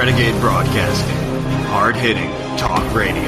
Renegade Broadcasting. Hard-hitting talk radio.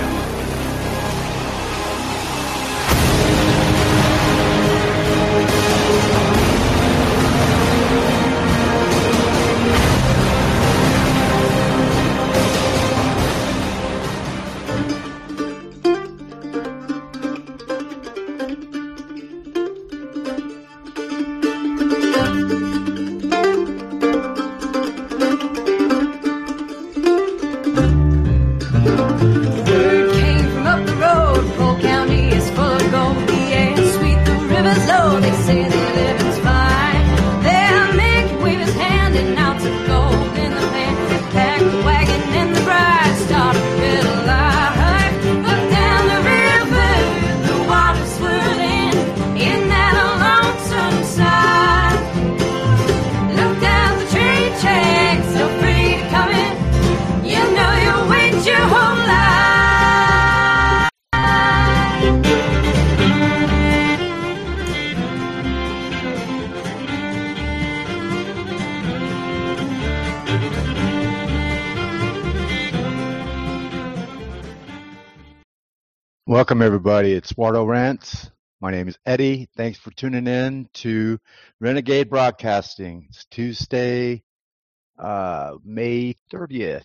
Welcome, everybody. It's Wardo Rants. My name is Eddie. Thanks for tuning in to Renegade Broadcasting. It's Tuesday, May 30th.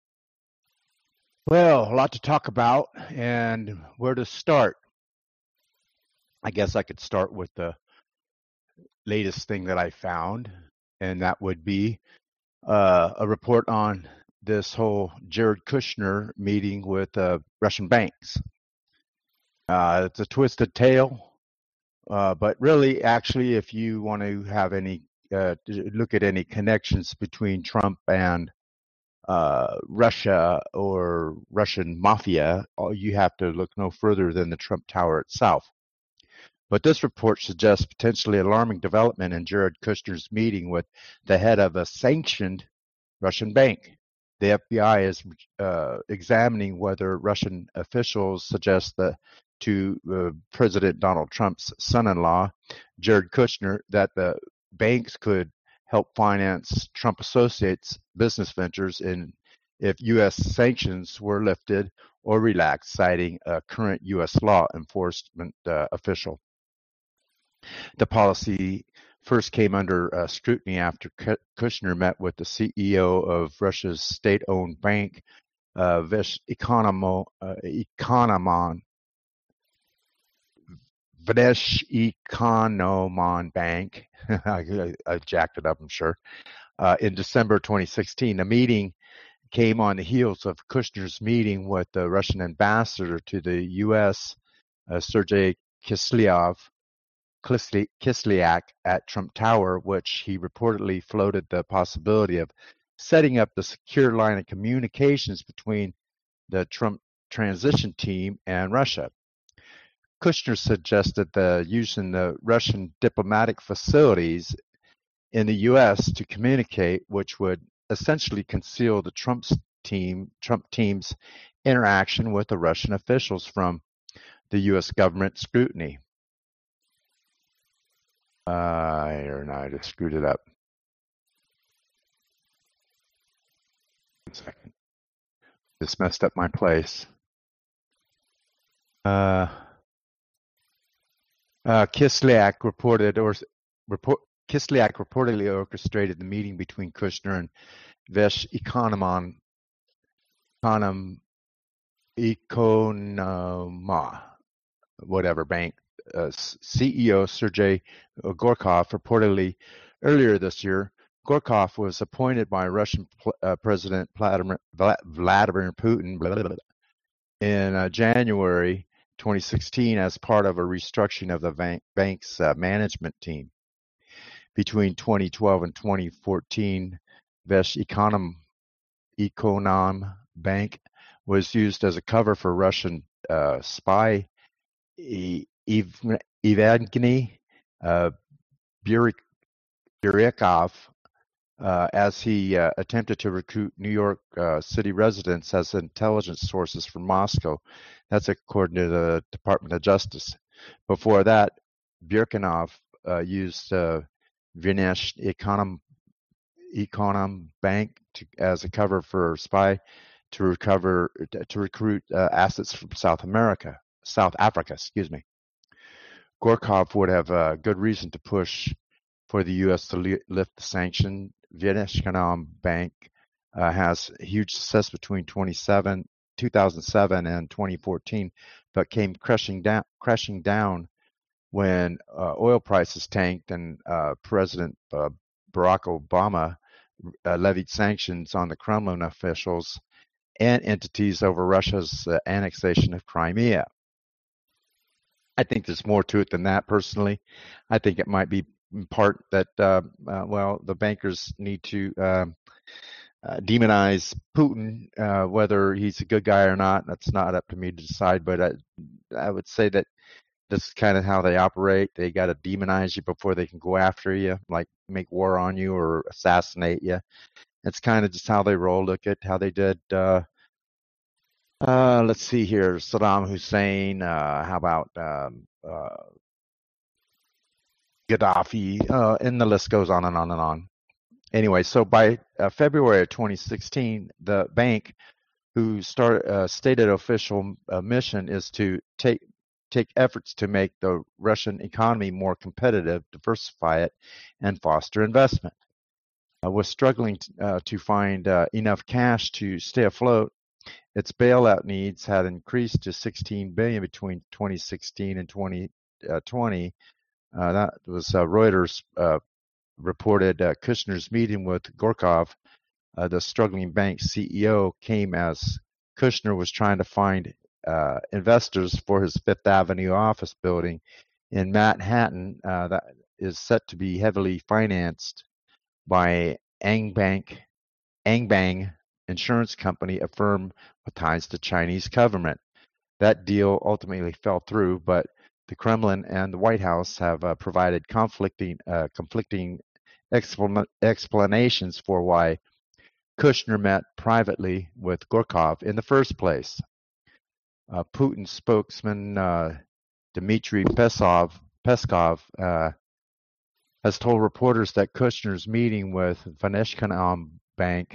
Well, a lot to talk about and where to start. I guess I could start with the latest thing that I found, and that would be a report on this whole Jared Kushner meeting with Russian banks. It's a twisted tale, but really, actually, if you want to have any look at any connections between Trump and Russia or Russian mafia, you have to look no further than the Trump Tower itself. But this report suggests potentially alarming development in Jared Kushner's meeting with the head of a sanctioned Russian bank. The FBI is examining whether Russian officials suggest that to President Donald Trump's son-in-law, Jared Kushner, that the banks could help finance Trump associates' business ventures if U.S. sanctions were lifted or relaxed, citing a current U.S. law enforcement official. The policy first came under scrutiny after Kushner met with the CEO of Russia's state-owned bank, Vnesheconomon Bank. I jacked it up, I'm sure. In December 2016, the meeting came on the heels of Kushner's meeting with the Russian ambassador to the U.S., Sergei Kislyak, at Trump Tower, which he reportedly floated the possibility of setting up the secure line of communications between the Trump transition team and Russia. Kushner suggested using the Russian diplomatic facilities in the U.S. to communicate, which would essentially conceal the Trump team's interaction with the Russian officials from the U.S. government scrutiny. I just screwed it up. 1 second. Just messed up my place. Kislyak reportedly orchestrated the meeting between Kushner and Vnesheconomon whatever bank CEO Sergei Gorkov reportedly earlier this year. Gorkov was appointed by Russian President Vladimir Putin in January 2016 as part of a restructuring of the bank's management team. Between 2012 and 2014, Vnesheconomon Bank was used as a cover for Russian spy Evgeny Buryakov as he attempted to recruit New York City residents as intelligence sources from Moscow. That's according to the Department of Justice. Before that, Buryakov used Vnesheconomon Bank as a cover for spy to recruit assets from South Africa, excuse me. Gorkov would have good reason to push for the U.S. to lift the sanction. Vnesheconom Bank has huge success between 2007 and 2014, but came crashing down when oil prices tanked and President Barack Obama levied sanctions on the Kremlin officials and entities over Russia's annexation of Crimea. I think there's more to it than that, personally. I think it might be in part that, the bankers need to demonize Putin, whether he's a good guy or not. That's not up to me to decide, but I would say that this is kind of how they operate. They got to demonize you before they can go after you, like make war on you or assassinate you. It's kind of just how they roll. Look at how they did, let's see here, Saddam Hussein, how about Gaddafi, and the list goes on and on and on. Anyway, so by February of 2016, the bank, whose stated official mission is to take efforts to make the Russian economy more competitive, diversify it, and foster investment, was struggling to find enough cash to stay afloat. Its bailout needs had increased to $16 billion between 2016 and 2020. That was Reuters reported Kushner's meeting with Gorkov, the struggling bank CEO, came as Kushner was trying to find investors for his Fifth Avenue office building in Manhattan that is set to be heavily financed by Angbang Insurance Company, a firm with ties to Chinese government. That deal ultimately fell through, but the Kremlin and the White House have provided conflicting explanations for why Kushner met privately with Gorkov in the first place. Putin spokesman Dmitry Peskov has told reporters that Kushner's meeting with Vnesheconom Bank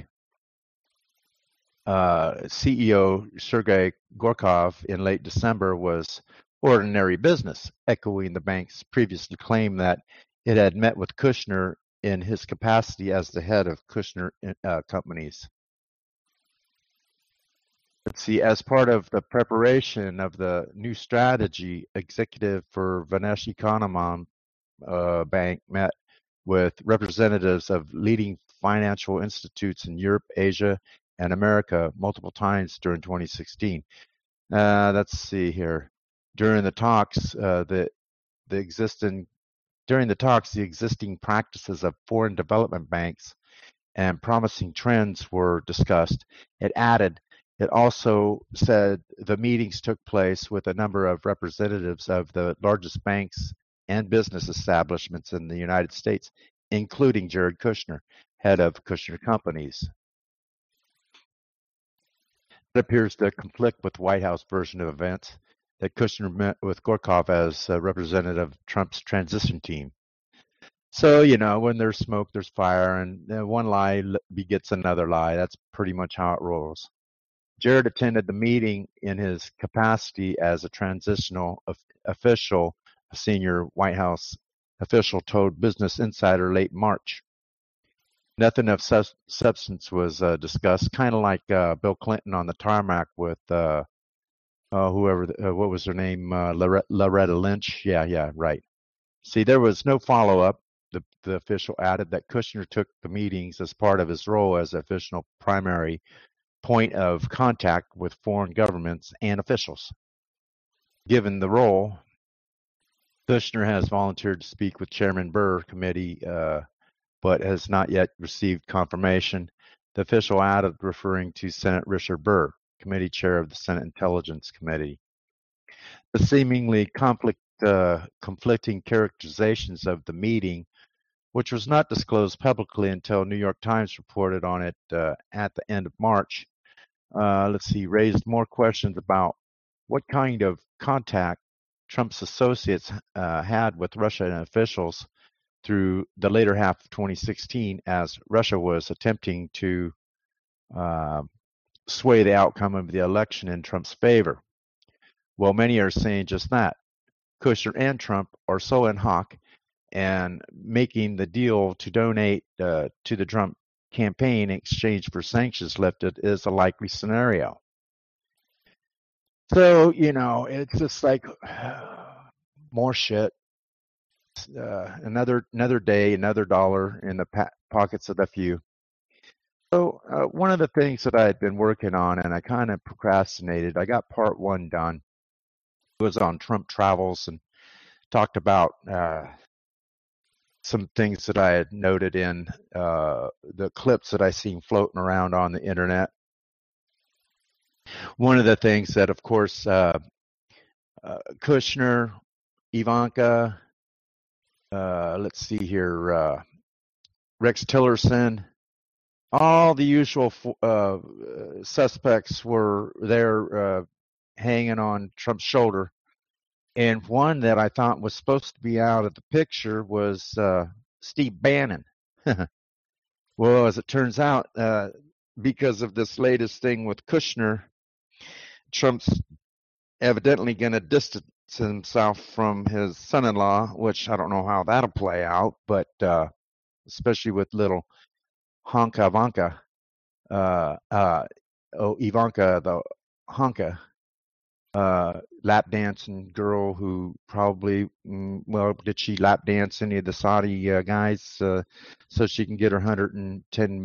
CEO Sergei Gorkov in late December was ordinary business, echoing the bank's previous claim that it had met with Kushner in his capacity as the head of Kushner Companies. Let's see, as part of the preparation of the new strategy, executive for Vnesheconom Bank met with representatives of leading financial institutes in Europe, Asia, and America multiple times during 2016. Let's see here. During the talks, the existing practices of foreign development banks and promising trends were discussed. It also said the meetings took place with a number of representatives of the largest banks and business establishments in the United States, including Jared Kushner, head of Kushner Companies. It appears to conflict with the White House version of events that Kushner met with Gorkov as a representative of Trump's transition team. So, when there's smoke, there's fire, and one lie begets another lie. That's pretty much how it rolls. Jared attended the meeting in his capacity as a transitional official, a senior White House official told Business Insider late March. Nothing of substance was discussed, kind of like Bill Clinton on the tarmac with what was her name? Loretta Lynch? Yeah, right. See, there was no follow-up. The official added that Kushner took the meetings as part of his role as official primary point of contact with foreign governments and officials. Given the role, Kushner has volunteered to speak with Chairman Burr committee, but has not yet received confirmation. The official added, referring to Senate Richard Burr, committee chair of the Senate Intelligence Committee. The seemingly conflicting characterizations of the meeting, which was not disclosed publicly until New York Times reported on it at the end of March, raised more questions about what kind of contact Trump's associates had with Russian officials through the later half of 2016 as Russia was attempting to sway the outcome of the election in Trump's favor. Well, many are saying just that. Kushner and Trump are so in hoc, and making the deal to donate to the Trump campaign in exchange for sanctions lifted is a likely scenario. So, it's just like more shit. Another day, another dollar in the pockets of the few. So one of the things that I had been working on, and I kind of procrastinated, I got part one done. It was on Trump travels and talked about some things that I had noted in the clips that I seen floating around on the internet. One of the things that, of course, Kushner, Ivanka, let's see here, Rex Tillerson, all the usual suspects were there hanging on Trump's shoulder. And one that I thought was supposed to be out of the picture was Steve Bannon. Well, as it turns out, because of this latest thing with Kushner, Trump's evidently going to distance himself from his son-in-law, which I don't know how that'll play out, but especially with little Ivanka, Ivanka the Honka, lap dancing girl who probably, did she lap dance any of the Saudi guys so she can get her $100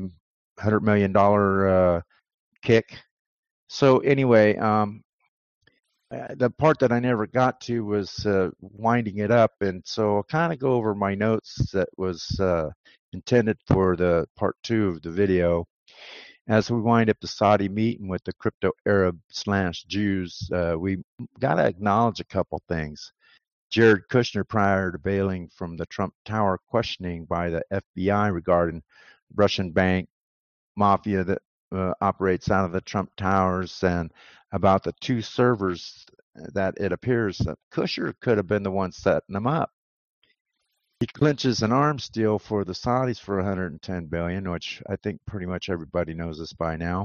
million kick? So anyway, the part that I never got to was winding it up, and so I'll kind of go over my notes that was intended for the part two of the video. As we wind up the Saudi meeting with the crypto Arab/Jews, we got to acknowledge a couple things. Jared Kushner, prior to bailing from the Trump Tower questioning by the FBI regarding Russian bank mafia that operates out of the Trump Towers, and about the two servers that it appears that Kushner could have been the one setting them up. He clinches an arms deal for the Saudis for $110 billion, which I think pretty much everybody knows this by now.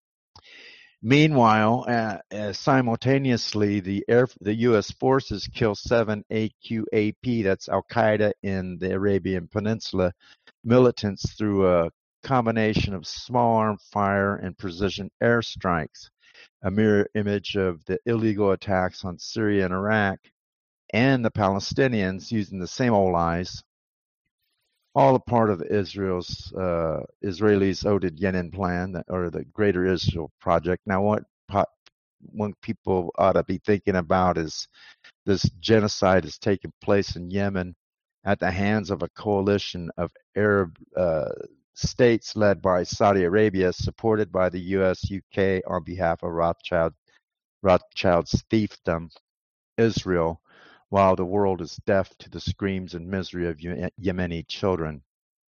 Meanwhile, simultaneously, the U.S. forces kill 7 AQAP, that's Al-Qaeda in the Arabian Peninsula, militants through a combination of small arm fire and precision airstrikes, a mirror image of the illegal attacks on Syria and Iraq, and the Palestinians using the same old lies, all a part of Israel's Israelis' Oded Yenin plan, or the Greater Israel Project. Now, what people ought to be thinking about is this genocide is taking place in Yemen at the hands of a coalition of Arab states led by Saudi Arabia, supported by the U.S., UK on behalf of Rothschild's fiefdom, Israel, while the world is deaf to the screams and misery of Yemeni children.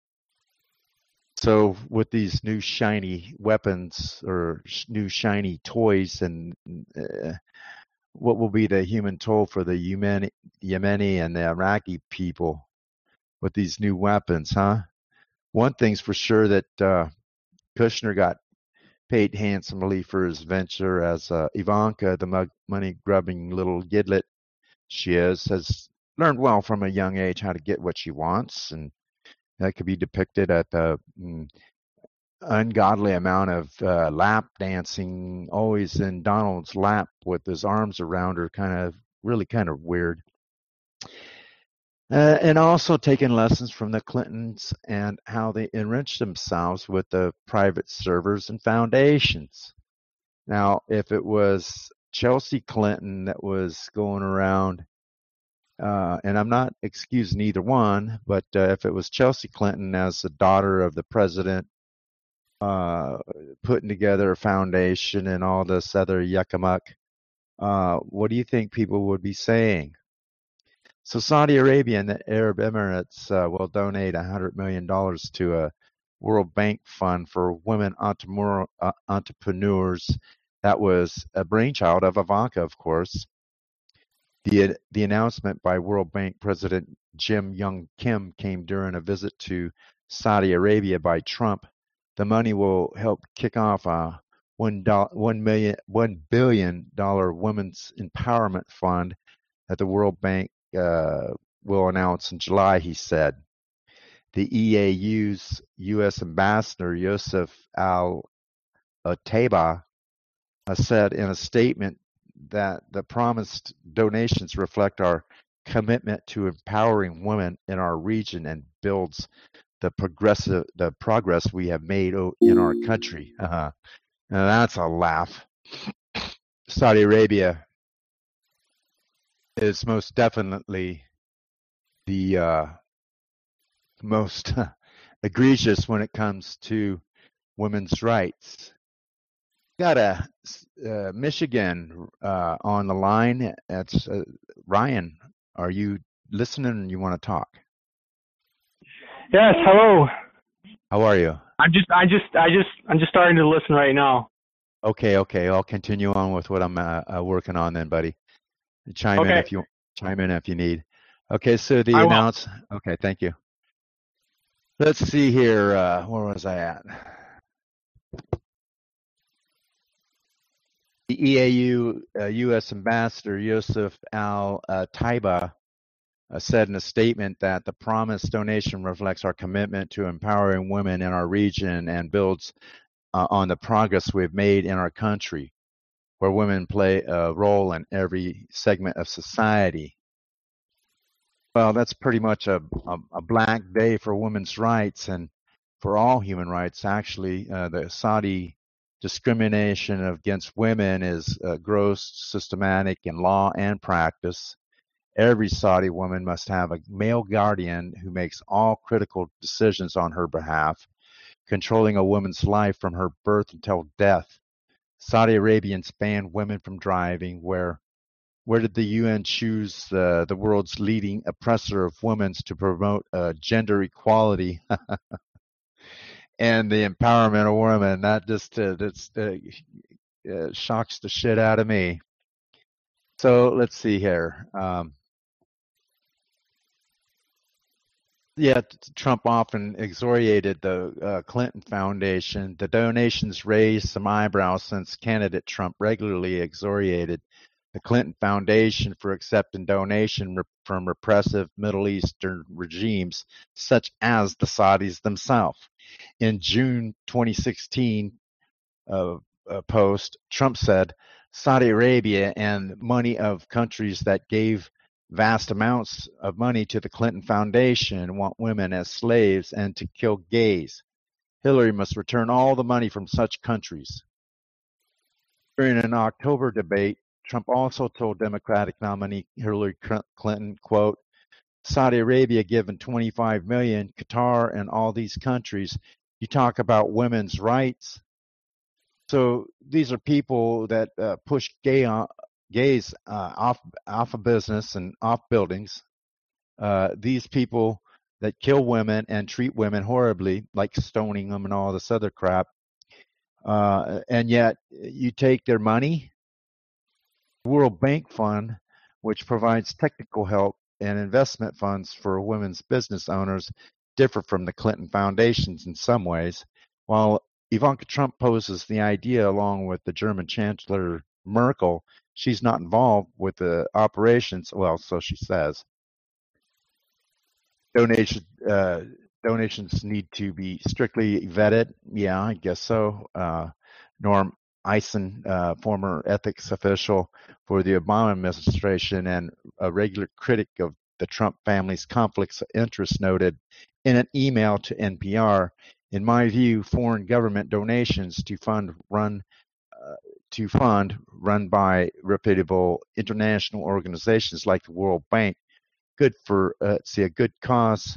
So with these new shiny weapons or new shiny toys, and what will be the human toll for the Yemeni and the Iraqi people with these new weapons, huh? One thing's for sure, that Kushner got paid handsomely for his venture, as Ivanka, the money-grubbing little gidlet she has learned well from a young age how to get what she wants, and that could be depicted at the ungodly amount of lap dancing, always in Donald's lap with his arms around her, kind of weird. And also taking lessons from the Clintons and how they enriched themselves with the private servers and foundations. Now, if it was Chelsea Clinton that was going around, and I'm not excusing either one, but if it was Chelsea Clinton as the daughter of the president, putting together a foundation and all this other yuckamuck, what do you think people would be saying? So Saudi Arabia and the Arab Emirates will donate $100 million to a World Bank fund for women entrepreneurs. That was a brainchild of Ivanka, of course. The announcement by World Bank President Jim Young Kim came during a visit to Saudi Arabia by Trump. The money will help kick off a $1 billion women's empowerment fund that the World Bank will announce in July, he said. The EAU's U.S. Ambassador Yosef Al-Otaiba said in a statement that the promised donations reflect our commitment to empowering women in our region and builds the progress we have made in our country. Now that's a laugh. Saudi Arabia is most definitely the most egregious when it comes to women's rights. Got a Michigan on the line. That's Ryan. Are you listening and you want to talk? Yes, hello. How are you? I'm just starting to listen right now. Okay. I'll continue on with what I'm working on then, buddy. Chime in if you need. Okay, so the announcement. Okay, thank you. Let's see here. Where was I at? The EAU U.S. Ambassador Yosef Al-Taiba said in a statement that the promised donation reflects our commitment to empowering women in our region and builds on the progress we've made in our country, where women play a role in every segment of society. Well, that's pretty much a black day for women's rights and for all human rights, actually. The Saudi discrimination against women is gross, systematic in law and practice. Every Saudi woman must have a male guardian who makes all critical decisions on her behalf, controlling a woman's life from her birth until death. Saudi Arabians ban women from driving. Where did the UN choose the world's leading oppressor of women to promote gender equality and the empowerment of women? That just shocks the shit out of me. So let's see here. Trump often exhorted the Clinton Foundation. The donations raised some eyebrows since candidate Trump regularly exhorted the Clinton Foundation for accepting donation from repressive Middle Eastern regimes such as the Saudis themselves. In June 2016 post, Trump said, Saudi Arabia and money of countries that gave vast amounts of money to the Clinton Foundation want women as slaves and to kill gays. Hillary must return all the money from such countries. During an October debate, Trump also told Democratic nominee Hillary Clinton, quote, Saudi Arabia given $25 million, Qatar and all these countries. You talk about women's rights. So these are people that push gays off of business and off buildings. These people that kill women and treat women horribly, like stoning them and all this other crap. And yet you take their money. The World Bank Fund, which provides technical help and investment funds for women's business owners, differ from the Clinton Foundations in some ways. While Ivanka Trump poses the idea along with the German Chancellor Merkel, she's not involved with the operations. Well, so she says. Donations need to be strictly vetted. Yeah, I guess so. Norm Eisen, former ethics official for the Obama administration and a regular critic of the Trump family's conflicts of interest, noted in an email to NPR, in my view, foreign government donations to fund run by reputable international organizations like the World Bank, good for a good cause,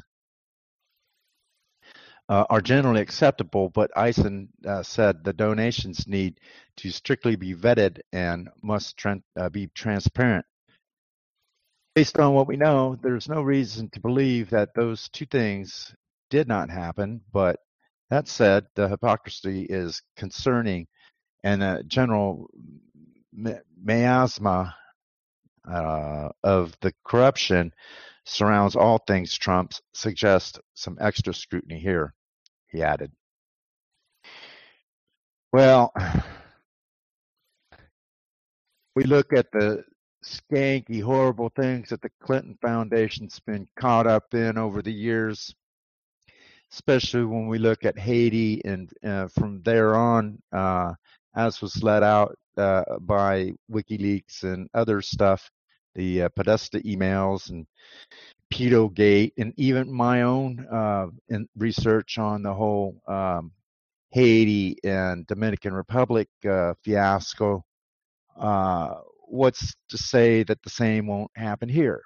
are generally acceptable, but Eisen said the donations need to strictly be vetted and must be transparent. Based on what we know, there's no reason to believe that those two things did not happen, but that said, the hypocrisy is concerning, and the general miasma of the corruption surrounds all things Trump suggests some extra scrutiny here, he added. Well, we look at the skanky, horrible things that the Clinton Foundation's been caught up in over the years, especially when we look at Haiti and from there on, as was let out by WikiLeaks and other stuff, the Podesta emails and Pedogate, and even my own research on the whole Haiti and Dominican Republic fiasco. What's to say that the same won't happen here?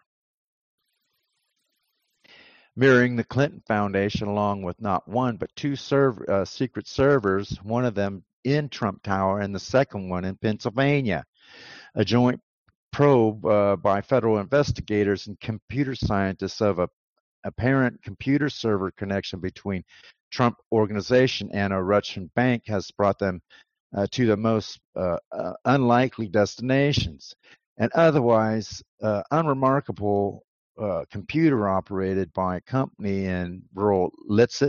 Mirroring the Clinton Foundation, along with not one but two secret servers, one of them in Trump Tower and the second one in Pennsylvania. A joint probe by federal investigators and computer scientists of a apparent computer server connection between Trump Organization and a Russian bank has brought them to the most unlikely destinations. An otherwise unremarkable computer operated by a company in rural Lititz,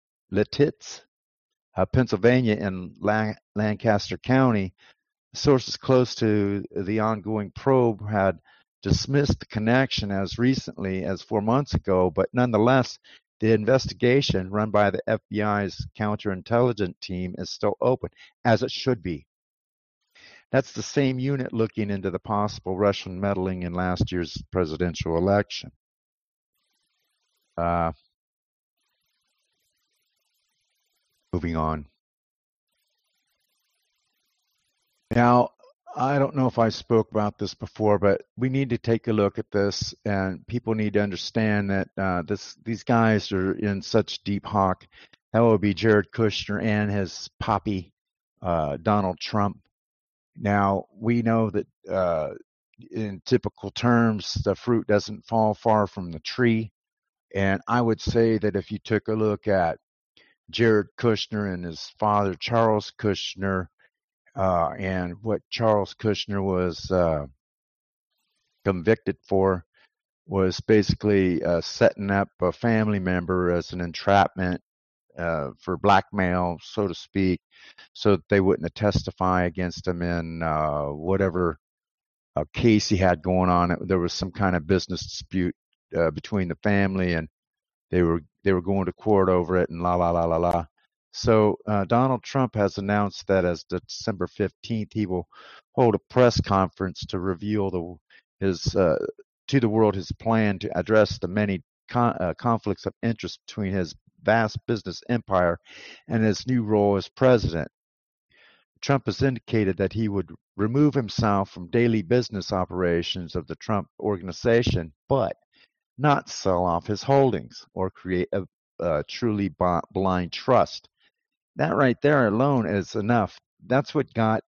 Pennsylvania, in Lancaster County. Sources close to the ongoing probe had dismissed the connection as recently as 4 months ago, but nonetheless, the investigation run by the FBI's counterintelligence team is still open, as it should be. That's the same unit looking into the possible Russian meddling in last year's presidential election. Moving on. Now, I don't know if I spoke about this before, but we need to take a look at this, and people need to understand that these guys are in such deep hawk. That would be Jared Kushner and his poppy, Donald Trump. Now, we know that in typical terms, the fruit doesn't fall far from the tree. And I would say that if you took a look at Jared Kushner and his father, Charles Kushner, and what Charles Kushner was convicted for was basically setting up a family member as an entrapment for blackmail, so to speak, so that they wouldn't testify against him in whatever case he had going on. There was some kind of business dispute between the family, and they were going to court over it, and la la la la la. So Donald Trump has announced that as December 15th, he will hold a press conference to reveal to the world his plan to address the many conflicts of interest between his vast business empire and his new role as president. Trump has indicated that he would remove himself from daily business operations of the Trump Organization, but not sell off his holdings or create a truly blind trust. That right there alone is enough. That's what got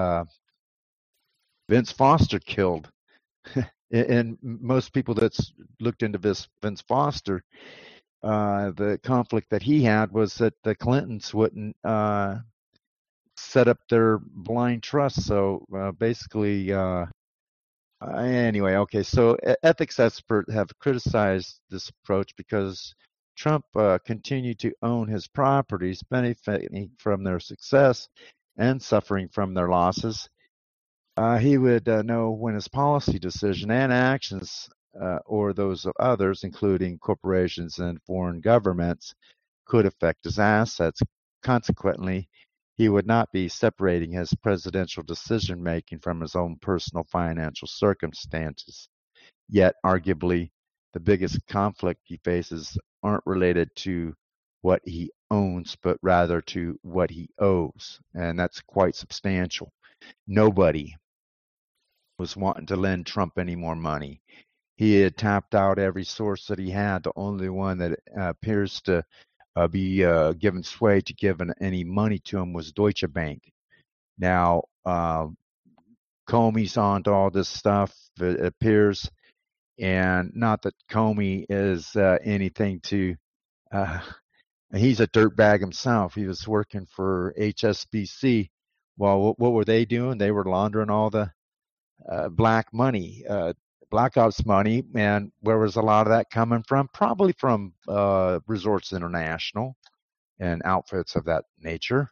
Vince Foster killed. And most people that's looked into Vince Foster, the conflict that he had was that the Clintons wouldn't set up their blind trust. So basically, anyway, okay. So ethics experts have criticized this approach because Trump continued to own his properties, benefiting from their success and suffering from their losses. He would know when his policy decision and actions, or those of others, including corporations and foreign governments, could affect his assets. Consequently, he would not be separating his presidential decision-making from his own personal financial circumstances. Yet, arguably, the biggest conflict he faces aren't related to what he owns, but rather to what he owes. And that's quite substantial. Nobody was wanting to lend Trump any more money. He had tapped out every source that he had. The only one that appears to be given sway to giving any money to him was Deutsche Bank. Now, Comey's onto all this stuff, it appears, and not that Comey is anything to, he's a dirtbag himself. He was working for HSBC. Well, what were they doing? They were laundering all the black money. Black Ops money, and where was a lot of that coming from? Probably from Resorts International and outfits of that nature.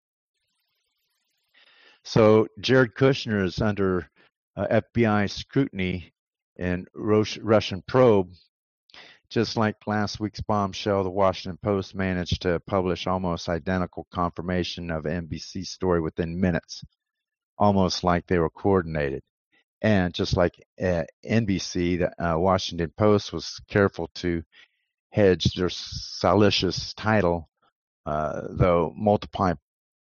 So Jared Kushner is under FBI scrutiny and Russian probe. Just like last week's bombshell, the Washington Post managed to publish almost identical confirmation of NBC's story within minutes, almost like they were coordinated. And just like NBC, the Washington Post was careful to hedge their salacious title, though multiple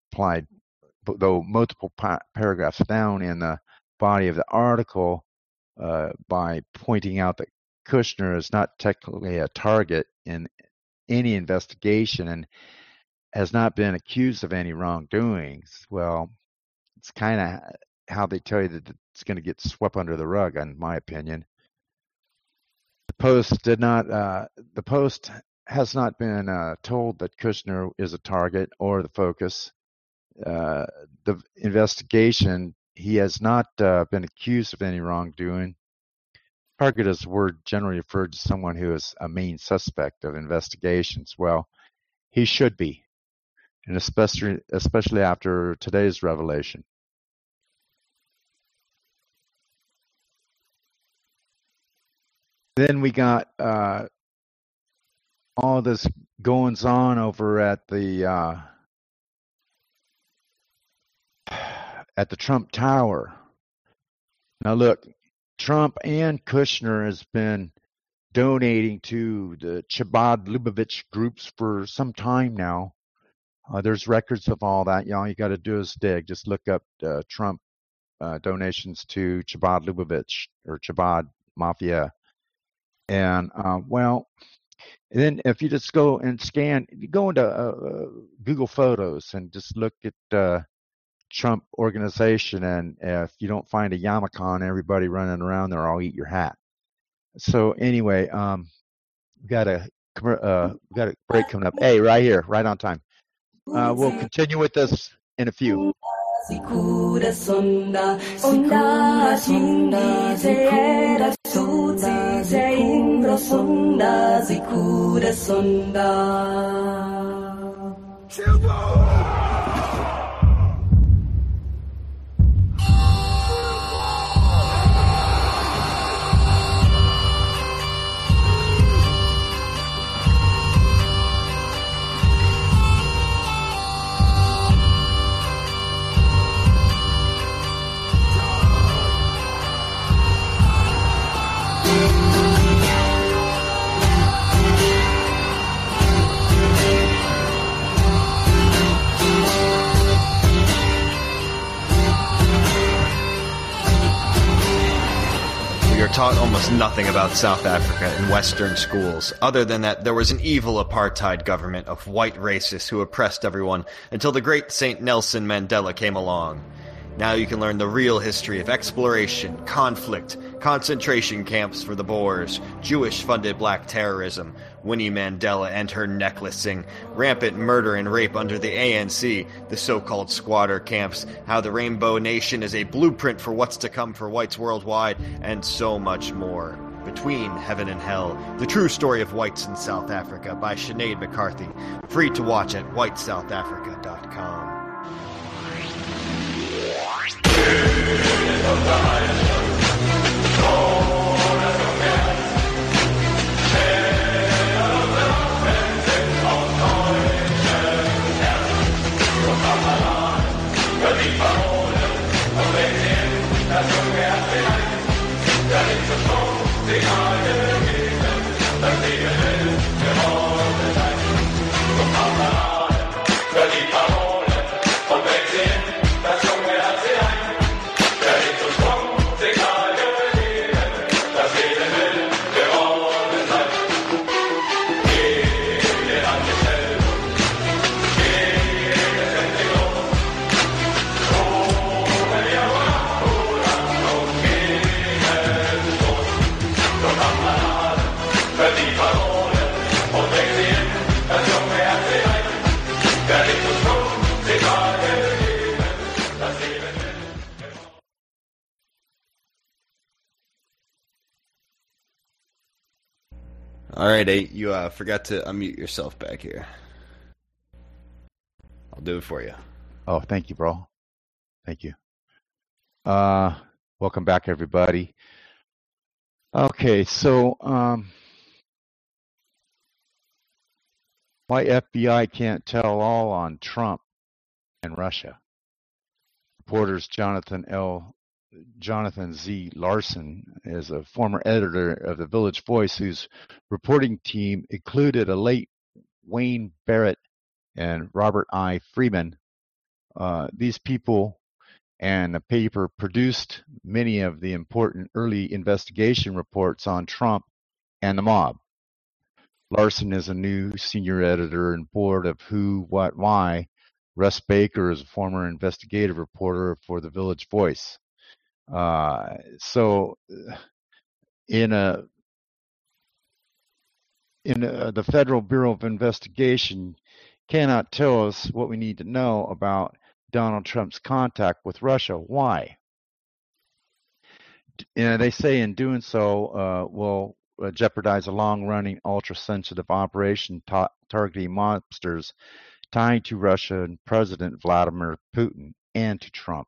paragraphs down in the body of the article, by pointing out that Kushner is not technically a target in any investigation and has not been accused of any wrongdoings. Well, it's kind of how they tell you that it's going to get swept under the rug, in my opinion. The Post has not been told that Kushner is a target or the focus. The investigation, he has not been accused of any wrongdoing. Target is a word generally referred to someone who is a main suspect of investigations. Well, he should be, and especially after today's revelation. Then we got all this goings on over at the Trump Tower. Now look, Trump and Kushner has been donating to the Chabad Lubavitch groups for some time now. There's records of all that. All you got to do is dig. Just look up Trump donations to Chabad Lubavitch or Chabad Mafia. And then if you just go and scan, you go into Google Photos and just look at Trump organization, and if you don't find a yarmulke, everybody running around there, I'll eat your hat. So anyway, we got a break coming up. Hey, right here, right on time. We'll continue with this in a few. Taught almost nothing about South Africa in Western schools, other than that there was an evil apartheid government of white racists who oppressed everyone until the great Saint Nelson Mandela came along. Now you can learn the real history of exploration, conflict, concentration camps for the Boers, Jewish-funded black terrorism, Winnie Mandela and her necklacing, rampant murder and rape under the ANC, the so-called squatter camps, how the Rainbow Nation is a blueprint for what's to come for whites worldwide, and so much more. Between Heaven and Hell, The True Story of Whites in South Africa by Sinead McCarthy. Free to watch at whitesouthafrica.com. All right, 8, you forgot to unmute yourself back here. I'll do it for you. Oh, thank you, bro. Thank you. Welcome back, everybody. Okay, so why FBI can't tell all on Trump and Russia? Reporters Jonathan Z. Larson is a former editor of the Village Voice, whose reporting team included a late Wayne Barrett and Robert I. Freeman. These people and the paper produced many of the important early investigation reports on Trump and the mob. Larson is a new senior editor and board of Who, What, Why. Russ Baker is a former investigative reporter for the Village Voice. So in the Federal Bureau of Investigation cannot tell us what we need to know about Donald Trump's contact with Russia. Why? They say in doing so will jeopardize a long-running, ultra-sensitive operation targeting mobsters tying to Russia and President Vladimir Putin and to Trump.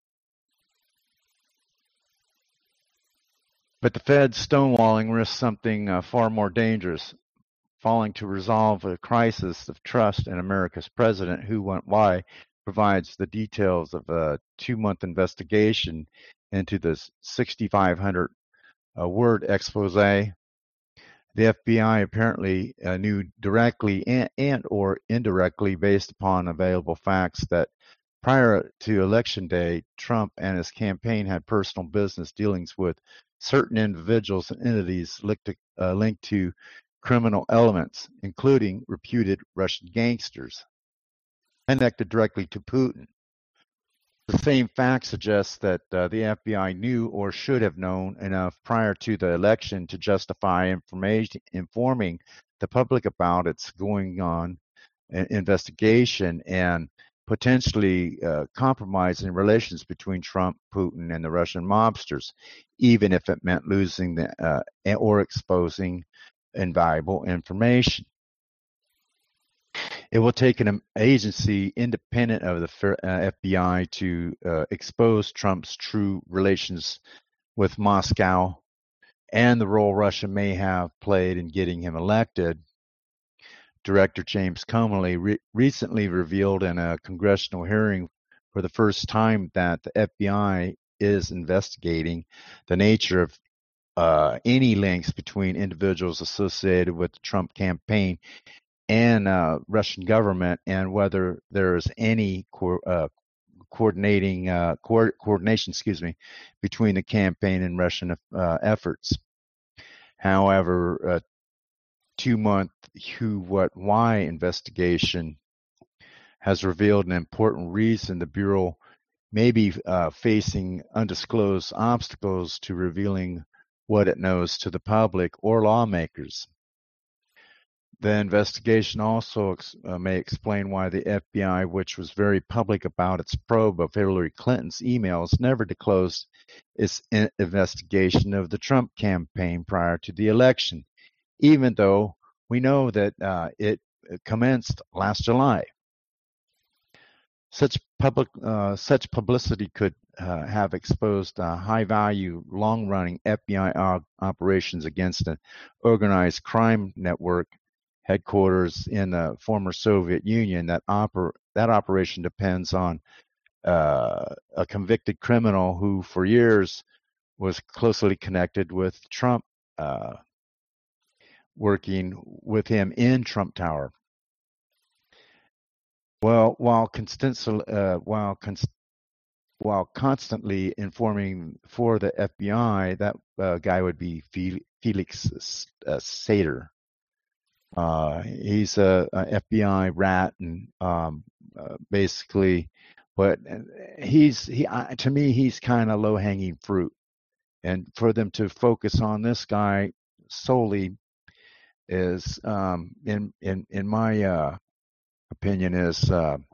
But the Fed's stonewalling risks something far more dangerous, failing to resolve a crisis of trust in America's president. Who, What, Why provides the details of a 2-month investigation into the 6,500 word expose. The FBI apparently knew directly and or indirectly, based upon available facts, that prior to Election Day, Trump and his campaign had personal business dealings with certain individuals and entities linked to criminal elements, including reputed Russian gangsters, connected directly to Putin. The same fact suggests that the FBI knew or should have known enough prior to the election to justify informing the public about its going on investigation and potentially compromising relations between Trump, Putin, and the Russian mobsters, even if it meant losing or exposing invaluable information. It will take an agency independent of the FBI to expose Trump's true relations with Moscow and the role Russia may have played in getting him elected. Director James Comey recently revealed in a congressional hearing for the first time that the FBI is investigating the nature of any links between individuals associated with the Trump campaign and Russian government, and whether there is any coordination, between the campaign and Russian efforts. However, a 2-month Who, What, Why investigation has revealed an important reason the Bureau may be facing undisclosed obstacles to revealing what it knows to the public or lawmakers. The investigation also may explain why the FBI, which was very public about its probe of Hillary Clinton's emails, never disclosed its investigation of the Trump campaign prior to the election, even though we know that it commenced last July. Such publicity could have exposed high-value, long-running FBI operations against an organized crime network headquarters in the former Soviet Union. That operation depends on a convicted criminal who, for years, was closely connected with Trump, working with him in Trump Tower. Well, while constantly informing for the FBI, that guy would be Felix Sater. He's a FBI rat, and basically, but to me, he's kind of low-hanging fruit. And for them to focus on this guy solely is, in my opinion, is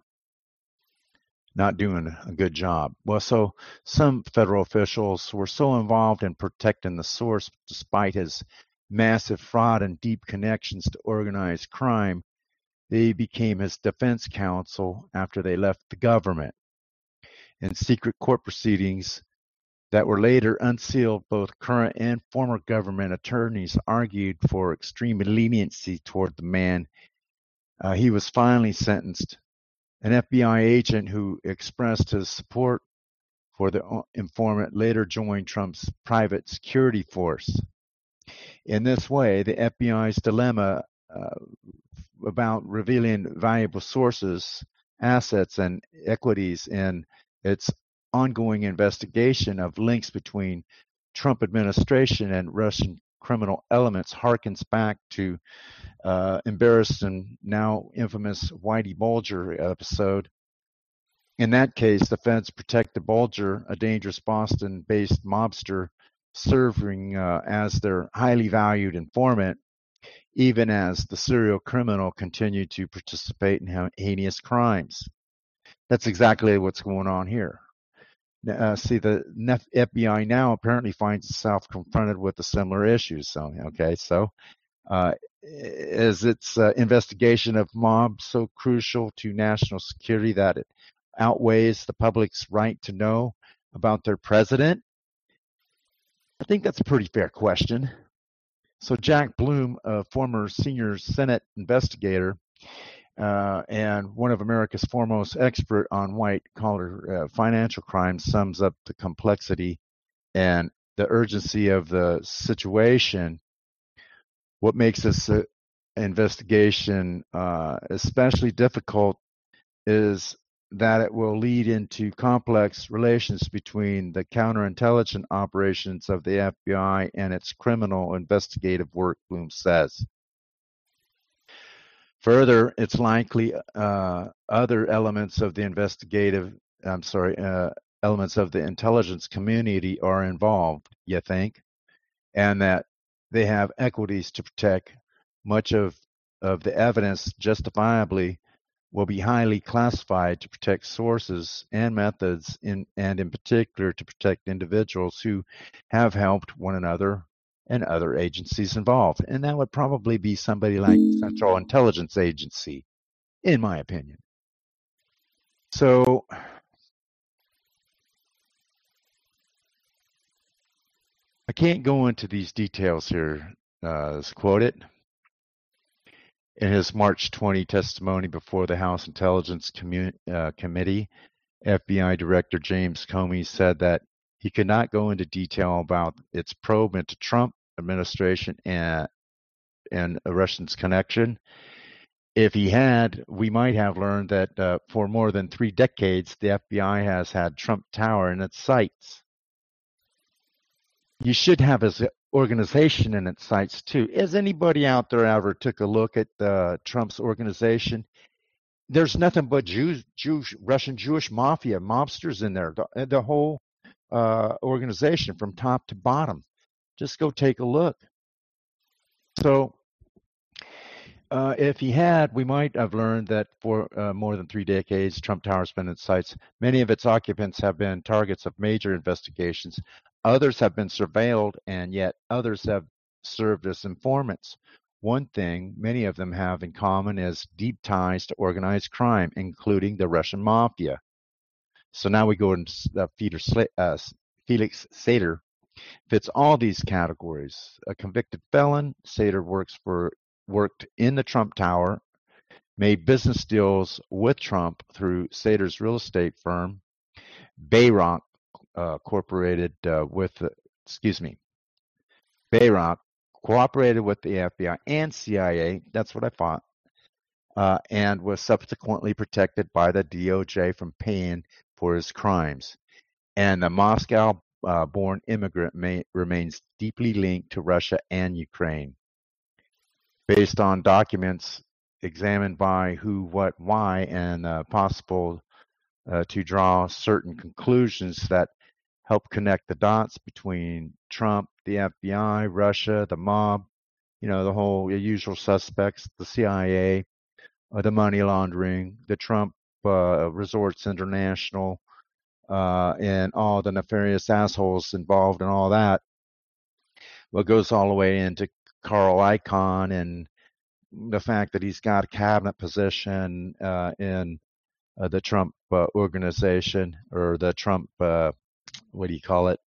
not doing a good job. Well, so some federal officials were so involved in protecting the source, despite his massive fraud and deep connections to organized crime, they became his defense counsel after they left the government. In secret court proceedings that were later unsealed, both current and former government attorneys argued for extreme leniency toward the man. He was finally sentenced. An FBI agent who expressed his support for the informant later joined Trump's private security force. In this way, the FBI's dilemma about revealing valuable sources, assets, and equities in its ongoing investigation of links between Trump administration and Russian criminal elements harkens back to embarrassed and now infamous Whitey Bulger episode. In that case, the feds protected Bulger, a dangerous Boston-based mobster, serving as their highly valued informant, even as the serial criminal continued to participate in heinous crimes. That's exactly what's going on here. See, the FBI now apparently finds itself confronted with a similar issue. So, is its investigation of mobs so crucial to national security that it outweighs the public's right to know about their president? I think that's a pretty fair question. So Jack Bloom, a former senior Senate investigator and one of America's foremost expert on white-collar financial crimes, sums up the complexity and the urgency of the situation. What makes this investigation especially difficult is that it will lead into complex relations between the counterintelligence operations of the FBI and its criminal investigative work, Bloom says. Further, it's likely other elements of the elements of the intelligence community are involved, you think, and that they have equities to protect. Much of the evidence justifiably will be highly classified to protect sources and methods, and in particular to protect individuals who have helped one another and other agencies involved. And that would probably be somebody like Central Intelligence Agency, in my opinion. So I can't go into these details here. As quoted in his March 20 testimony before the House Intelligence Committee, FBI Director James Comey said that he could not go into detail about its probe into Trump administration and Russians' connection. If he had, we might have learned that for more than 3 decades, the FBI has had Trump Tower in its sights. You should have his organization in its sights too. Has anybody out there ever took a look at Trump's organization? There's nothing but Russian Jewish mafia, mobsters in there. The whole organization from top to bottom. Just go take a look. So if he had, we might have learned that for more than 3 decades, Trump Tower has been in its sights. Many of its occupants have been targets of major investigations. Others have been surveilled, and yet others have served as informants. One thing many of them have in common is deep ties to organized crime, including the Russian mafia. So now we go into Felix Sater fits all these categories. A convicted felon, Sater worked in the Trump Tower, made business deals with Trump through Sater's real estate firm, Bayrock cooperated with the FBI and CIA. That's what I thought, and was subsequently protected by the DOJ from paying for his crimes. And the Moscow-born immigrant remains deeply linked to Russia and Ukraine. Based on documents examined by who, what, why, and possible to draw certain conclusions that help connect the dots between Trump, the FBI, Russia, the mob, the whole usual suspects, the CIA, the money laundering, the Trump Resorts International, and all the nefarious assholes involved in all that. Well, it goes all the way into Carl Icahn and the fact that he's got a cabinet position in the Trump organization, or the Trump, what do you call it,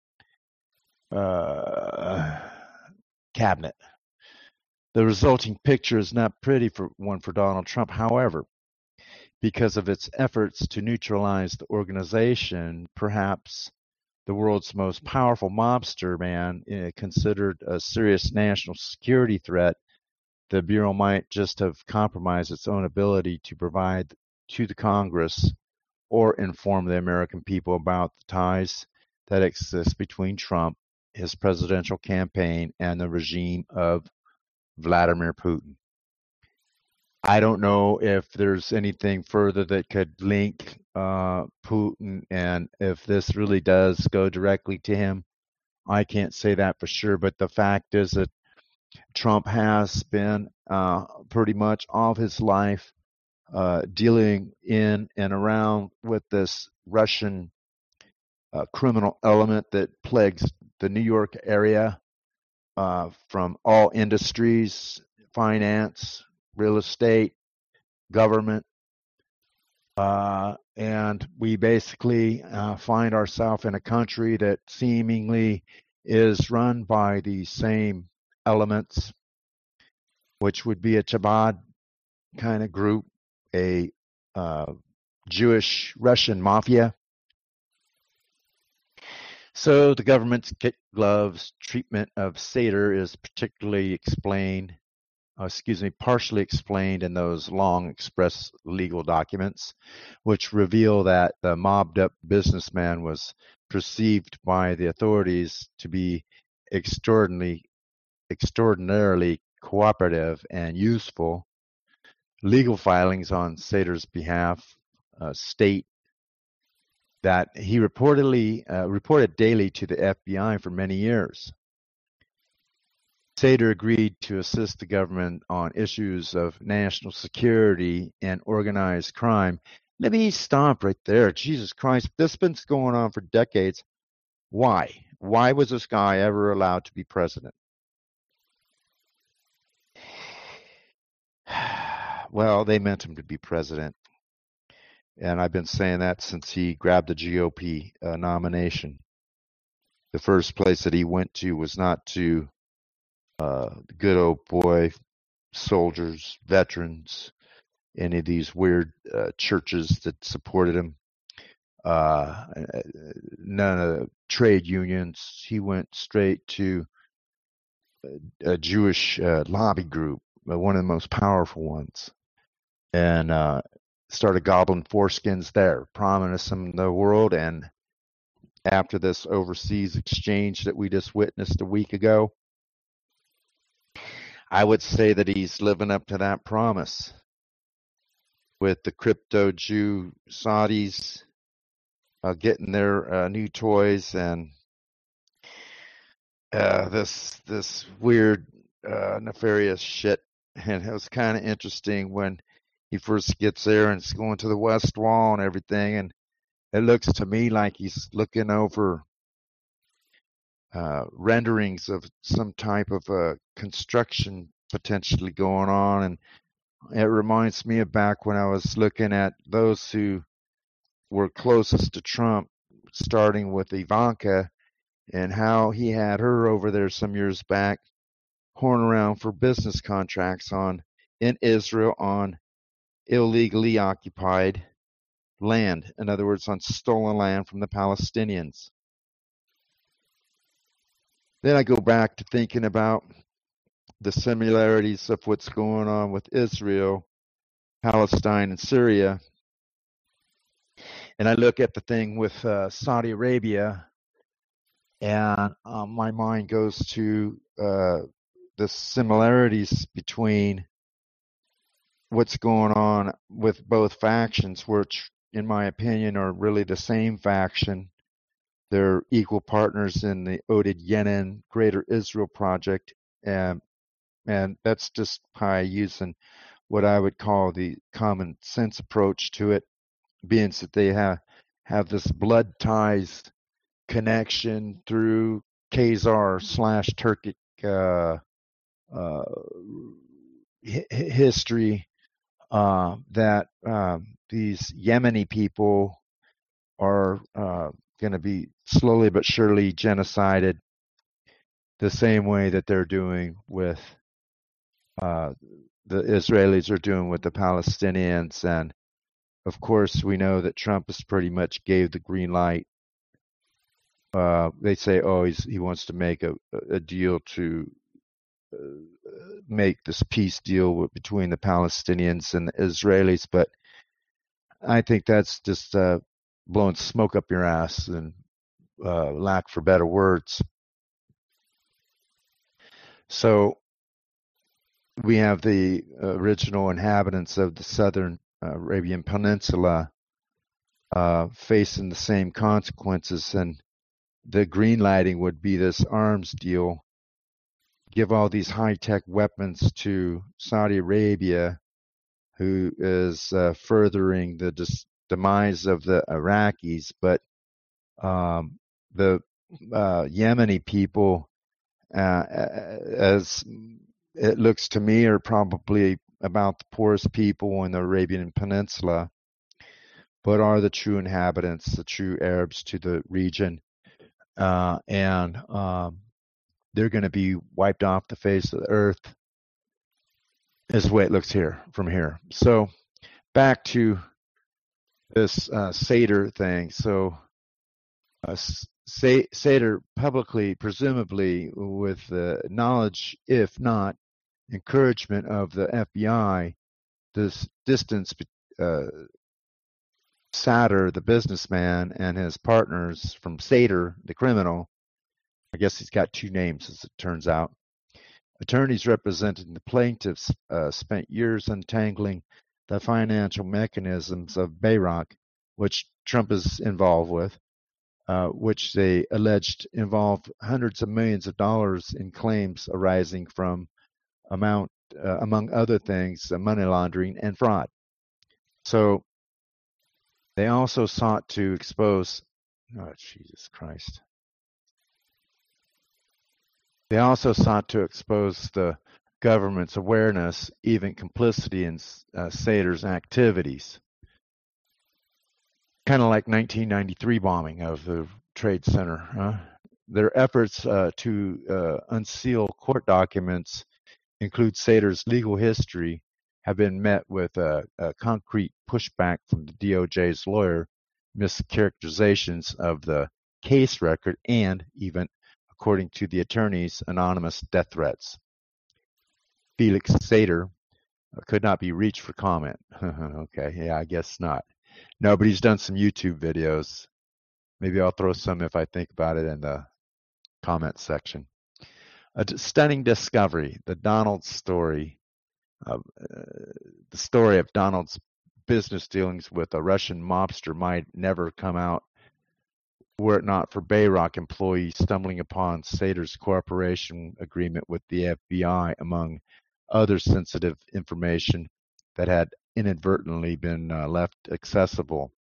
cabinet. The resulting picture is not pretty for Donald Trump. However, because of its efforts to neutralize the organization, perhaps the world's most powerful mobster man, considered a serious national security threat, the Bureau might just have compromised its own ability to provide to the Congress or inform the American people about the ties that exist between Trump, his presidential campaign, and the regime of Vladimir Putin. I don't know if there's anything further that could link Putin, and if this really does go directly to him. I can't say that for sure, but the fact is that Trump has been pretty much all of his life dealing in and around with this Russian criminal element that plagues the New York area, from all industries, finance, real estate, government, and we basically find ourselves in a country that seemingly is run by the same elements, which would be a Chabad kind of group, a Jewish Russian mafia. So the government's kit gloves treatment of Seder is partially explained in those long express legal documents, which reveal that the mobbed up businessman was perceived by the authorities to be extraordinarily cooperative and useful. Legal filings on Seder's behalf state that he reported daily to the FBI for many years. Seder agreed to assist the government on issues of national security and organized crime. Let me stop right there. Jesus Christ, this has been going on for decades. Why? Why was this guy ever allowed to be president? Well, they meant him to be president. And I've been saying that since he grabbed the GOP nomination. The first place that he went to was not to good old boy soldiers, veterans, any of these weird churches that supported him. None of the trade unions. He went straight to a Jewish lobby group, one of the most powerful ones, and started gobbling foreskins there, promising the world. And after this overseas exchange that we just witnessed a week ago, I would say that he's living up to that promise with the crypto Jew Saudis getting their new toys, and this weird nefarious shit. And it was kind of interesting when he first gets there and it's going to the West Wall and everything, and it looks to me like he's looking over renderings of some type of construction potentially going on. And it reminds me of back when I was looking at those who were closest to Trump, starting with Ivanka, and how he had her over there some years back horn around for business contracts in Israel on illegally occupied land. In other words, on stolen land from the Palestinians. Then I go back to thinking about the similarities of what's going on with Israel, Palestine, and Syria. And I look at the thing with Saudi Arabia, and my mind goes to the similarities between what's going on with both factions, which, in my opinion, are really the same faction. They're equal partners in the Oded Yemen Greater Israel Project, and that's just by using what I would call the common sense approach to it, being that they have this blood ties connection through Khazar / Turkic history that these Yemeni people are going to be slowly but surely genocided the same way that they're doing with the Israelis are doing with the Palestinians. And of course, we know that Trump has pretty much gave the green light. They say, oh, he wants to make a deal to make this peace deal between the Palestinians and the Israelis, but I think that's just blowing smoke up your ass, and lack for better words. So we have the original inhabitants of the southern Arabian Peninsula facing the same consequences, and the green lighting would be this arms deal, give all these high-tech weapons to Saudi Arabia, who is furthering the demise of the Iraqis, but the Yemeni people, as it looks to me, are probably about the poorest people in the Arabian Peninsula, but are the true inhabitants, the true Arabs to the region, and they're going to be wiped off the face of the earth, is the way it looks here from here. So back to this Seder thing. So Seder publicly, presumably with the knowledge, if not encouragement of the FBI, this distance Satter, the businessman, and his partners from Seder, the criminal. I guess he's got two names, as it turns out. Attorneys representing the plaintiffs spent years untangling the financial mechanisms of Bayrock, which Trump is involved with, which they alleged involved hundreds of millions of dollars in claims arising from among other things, money laundering and fraud. So they also sought to expose, oh, Jesus Christ. They also sought to expose the government's awareness, even complicity in Seder's activities. Kind of like 1993 bombing of the Trade Center. Their efforts to unseal court documents include Seder's legal history have been met with a concrete pushback from the DOJ's lawyer, mischaracterizations of the case record, and even, according to the attorneys, anonymous death threats. Felix Sater could not be reached for comment. Okay, yeah, I guess not. No, but he's done some YouTube videos. Maybe I'll throw some, if I think about it, in the comment section. A stunning discovery, the story of Donald's business dealings with a Russian mobster might never come out were it not for Bayrock employees stumbling upon Seder's cooperation agreement with the FBI, among other sensitive information that had inadvertently been left accessible.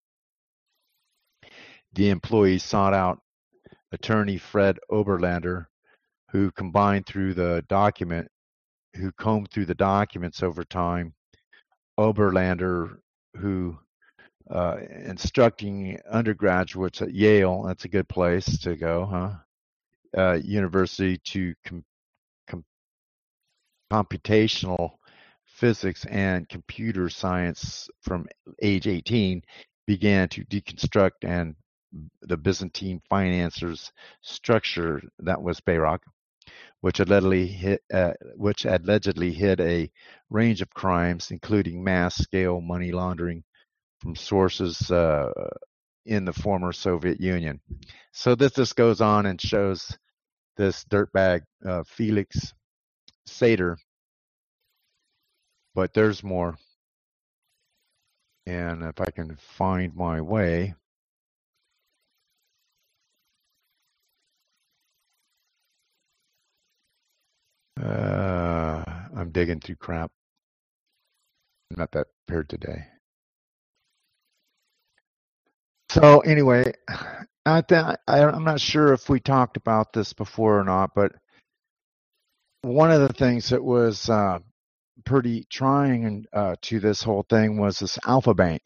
The employees sought out attorney Fred Oberlander, who combed through the documents over time. Oberlander, who instructing undergraduates at Yale, that's a good place to go, University, to computational physics and computer science from age 18, began to deconstruct and the Byzantine financiers' structure that was Bayrock, which allegedly hid a range of crimes, including mass-scale money laundering from sources in the former Soviet Union. So this just goes on and shows this dirtbag Felix Sater, but there's more. And if I can find my way. I'm digging through crap. I'm not that prepared today. So anyway, I'm not sure if we talked about this before or not, but one of the things that was pretty trying to this whole thing was this Alpha Bank.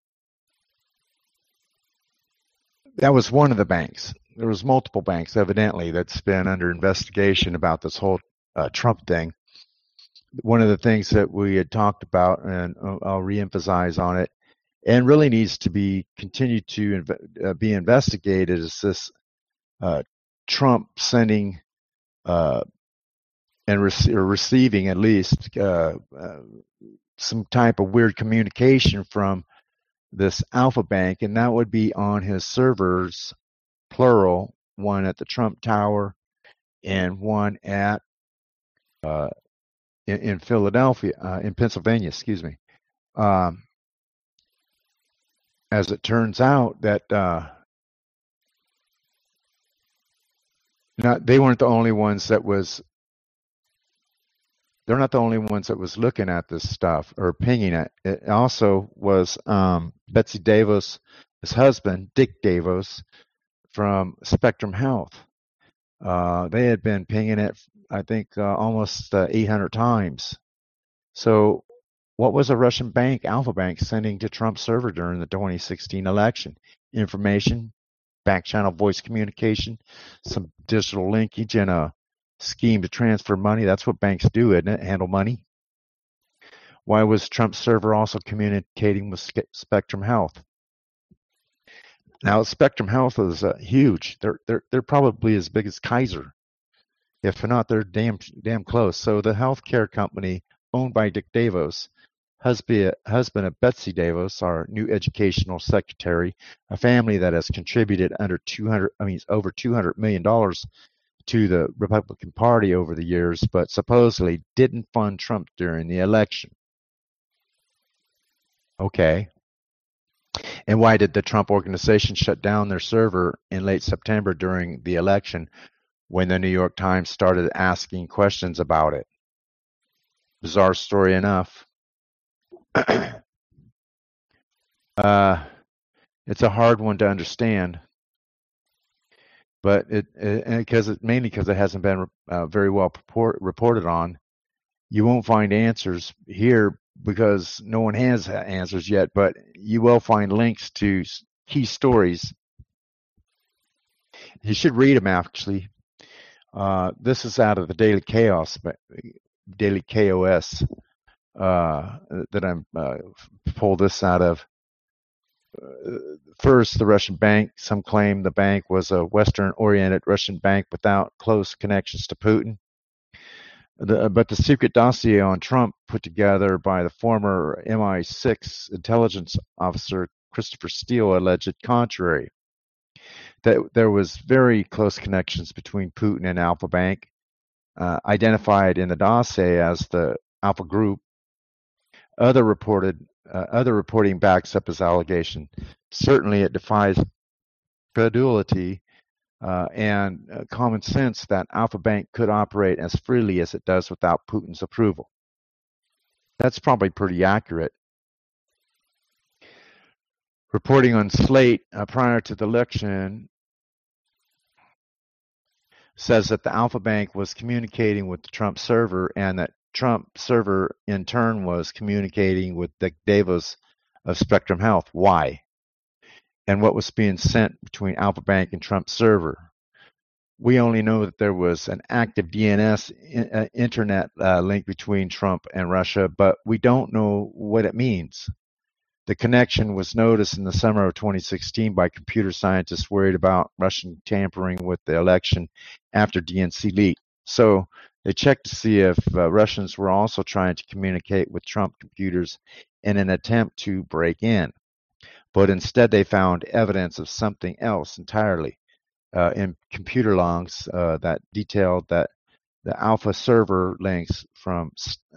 That was one of the banks. There was multiple banks, evidently, that's been under investigation about this whole Trump thing. One of the things that we had talked about, and I'll reemphasize on it, and really needs to be continued to be investigated, is this Trump sending and receiving at least some type of weird communication from this Alpha Bank, and that would be on his servers, plural, one at the Trump Tower and one at in Philadelphia, in Pennsylvania, excuse me. As it turns out, that they weren't the only ones that was. They're not the only ones that was looking at this stuff or pinging it. It also was Betsy DeVos, his husband, Dick DeVos, from Spectrum Health. They had been pinging it, I think, almost 800 times. So what was a Russian bank, Alpha Bank, sending to Trump's server during the 2016 election? Information, back channel voice communication, some digital linkage, and a scheme to transfer money. That's what banks do, isn't it? Handle money. Why was Trump's server also communicating with Spectrum Health? Now, Spectrum Health is huge. They're probably as big as Kaiser. If not, they're damn close. So the healthcare company owned by Dick DeVos, husband of Betsy DeVos, our new educational secretary, a family that has contributed over $200 million to the Republican Party over the years, but supposedly didn't fund Trump during the election. Okay. And why did the Trump organization shut down their server in late September during the election when the New York Times started asking questions about it? Bizarre story enough. It's a hard one to understand. But mainly because it hasn't been very well reported on, you won't find answers here because no one has answers yet. But you will find links to key stories. You should read them actually. This is out of the Daily Chaos, Daily KOS that I'm pulled this out of. First, the Russian bank. Some claim the bank was a Western-oriented Russian bank without close connections to Putin. But the secret dossier on Trump put together by the former MI6 intelligence officer Christopher Steele alleged contrary. That there was very close connections between Putin and Alpha Bank, identified in the dossier as the Alpha Group. Other reporting backs up his allegation. Certainly, it defies credulity and common sense that Alpha Bank could operate as freely as it does without Putin's approval. That's probably pretty accurate. Reporting on Slate prior to the election says that the Alpha Bank was communicating with the Trump server and that Trump server in turn was communicating with Dick DeVos of Spectrum Health. Why? And what was being sent between Alpha Bank and Trump server? We only know that there was an active DNS internet link between Trump and Russia, but we don't know what it means. The connection was noticed in the summer of 2016 by computer scientists worried about Russian tampering with the election after DNC leaked. So they checked to see if Russians were also trying to communicate with Trump computers in an attempt to break in. But instead they found evidence of something else entirely in computer logs that detailed that the Alpha server links from,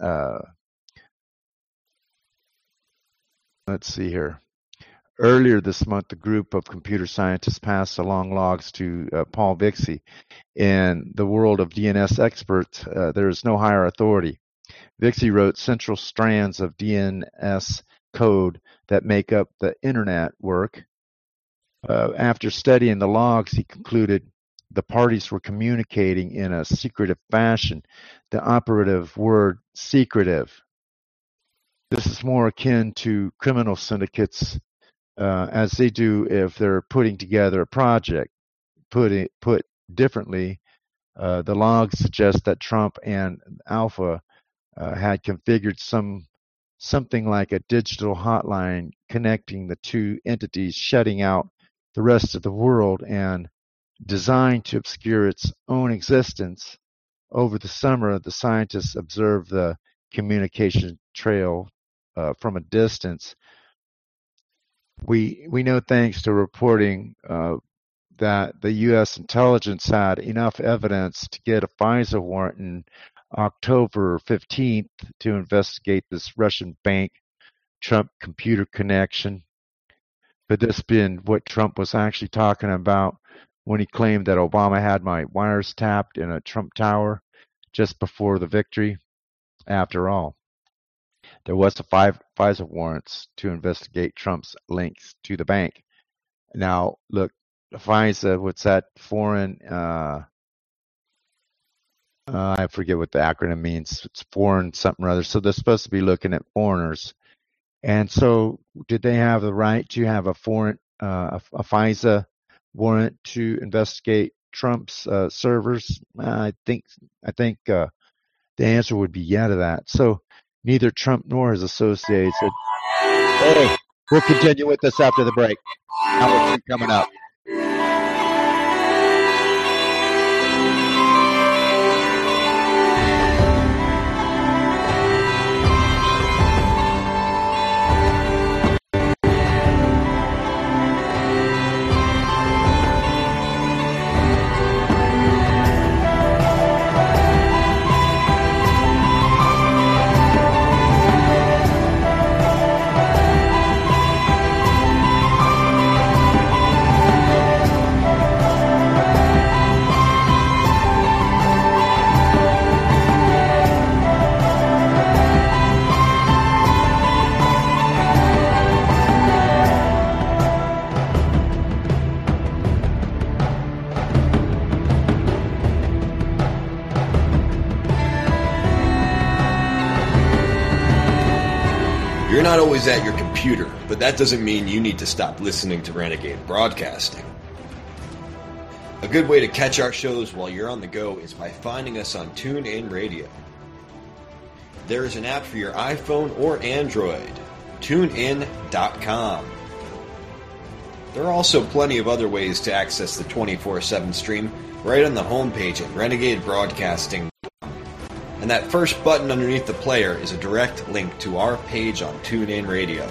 let's see here. Earlier this month, a group of computer scientists passed along logs to Paul Vixie. In the world of DNS experts, there is no higher authority. Vixie wrote central strands of DNS code that make up the internet work. After studying the logs, he concluded the parties were communicating in a secretive fashion. The operative word, secretive. This is more akin to criminal syndicates as they do if they're putting together a project. Put differently, the logs suggest that Trump and Alpha had configured something like a digital hotline connecting the two entities, shutting out the rest of the world and designed to obscure its own existence. Over the summer, the scientists observed the communication trail from a distance. We know, thanks to reporting, that the U.S. intelligence had enough evidence to get a FISA warrant in October 15th to investigate this Russian bank Trump computer connection. But this being what Trump was actually talking about when he claimed that Obama had my wires tapped in a Trump Tower just before the victory. After all, there was a FISA warrants to investigate Trump's links to the bank. Now, look, FISA, what's that? Foreign, I forget what the acronym means. It's foreign something or other. So they're supposed to be looking at foreigners. And so did they have the right to have a foreign, a FISA warrant to investigate Trump's servers? I think the answer would be yeah to that. So neither Trump nor his associates said, hey, we'll continue with this after the break. Hour 2 coming up. You're not always at your computer, but that doesn't mean you need to stop listening to Renegade Broadcasting. A good way to catch our shows while you're on the go is by finding us on TuneIn Radio. There is an app for your iPhone or Android, TuneIn.com. There are also plenty of other ways to access the 24/7 stream right on the homepage at RenegadeBroadcasting. And that first button underneath the player is a direct link to our page on TuneIn Radio.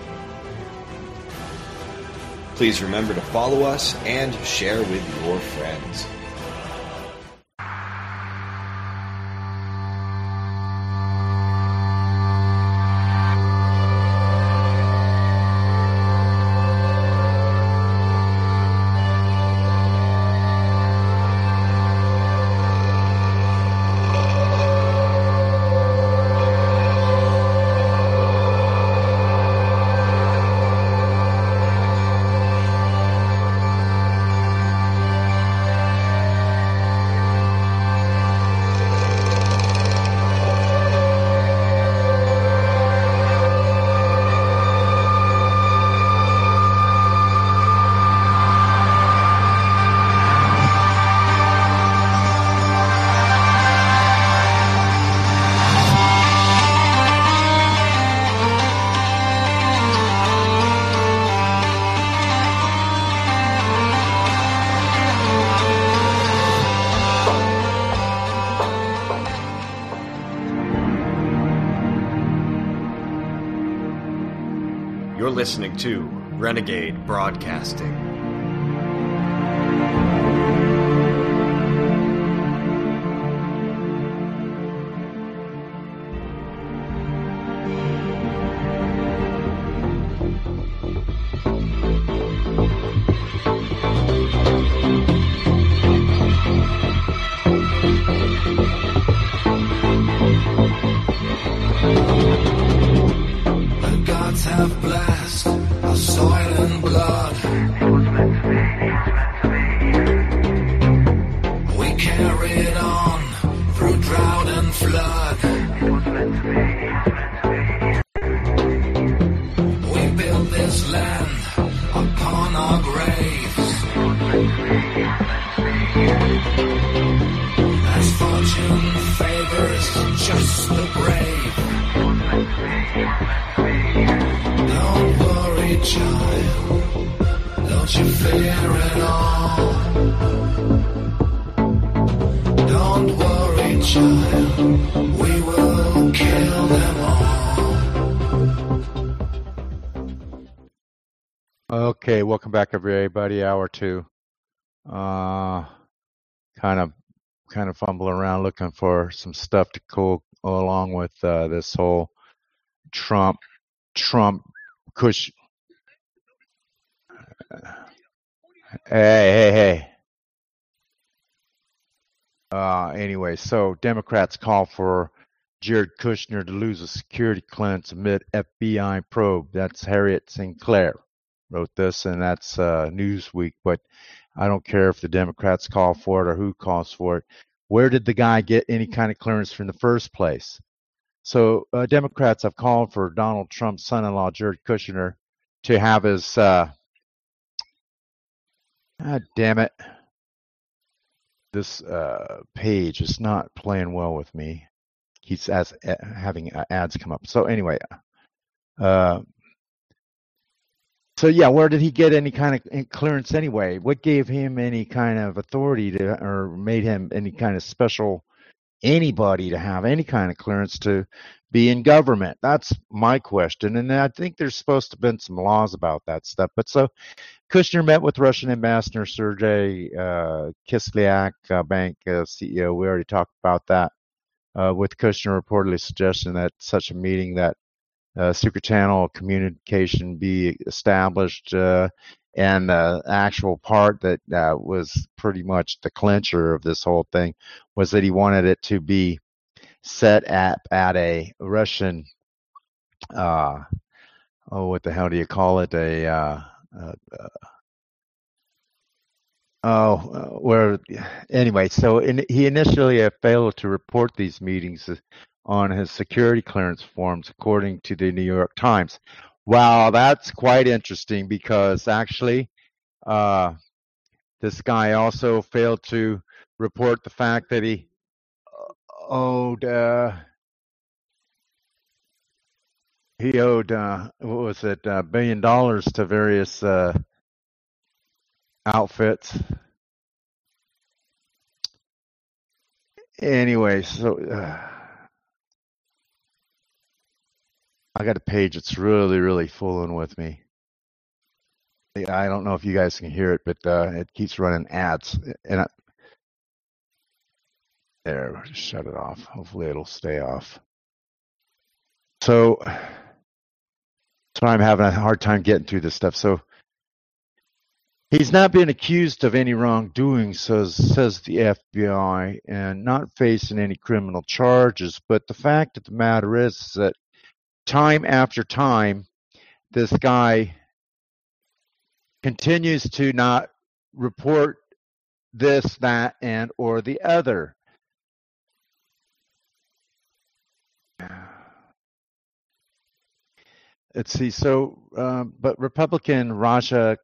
Please remember to follow us and share with your friends. You're listening to Renegade Broadcasting. The gods have blessed our soil and blood. Traitors land upon our graves. As fortune favors just the brave. Don't worry, child, don't you fear at all. Don't worry, child, we will kill them all. Okay, welcome back, everybody. Hour two. Kind of fumbling around looking for some stuff to go along with this whole Trump Kush. Hey. Anyway, so Democrats call for Jared Kushner to lose a security clearance amid FBI probe. That's Harriet Sinclair wrote this, and that's Newsweek. But I don't care if the Democrats call for it or who calls for it. Where did the guy get any kind of clearance from the first place? So Democrats have called for Donald Trump's son-in-law, Jared Kushner, to have his, God damn it, this page is not playing well with me. He's having ads come up. So anyway, so yeah, where did he get any kind of clearance anyway? What gave him any kind of authority to, or made him any kind of special anybody to have any kind of clearance to be in government? That's my question. And I think there's supposed to have been some laws about that stuff. But so Kushner met with Russian Ambassador Sergei Kislyak, bank CEO. We already talked about that. With Kushner reportedly suggesting that such a meeting, that secret channel of communication be established, and the actual part that was pretty much the clincher of this whole thing was that he wanted it to be set at a Russian, what the hell do you call it? Anyway, so he initially failed to report these meetings on his security clearance forms, according to the New York Times. Wow, that's quite interesting, because actually this guy also failed to report the fact that he owed what was it, $1 billion to various outfits. Anyway, so I got a page that's really fooling with me. I don't know if you guys can hear it, but it keeps running ads. And there, shut it off. Hopefully it'll stay off. So I'm having a hard time getting through this stuff. So he's not been accused of any wrongdoing, says the FBI, and not facing any criminal charges. But the fact of the matter is that time after time, this guy continues to not report this, that, and or the other. Let's see. So, but Republican Raja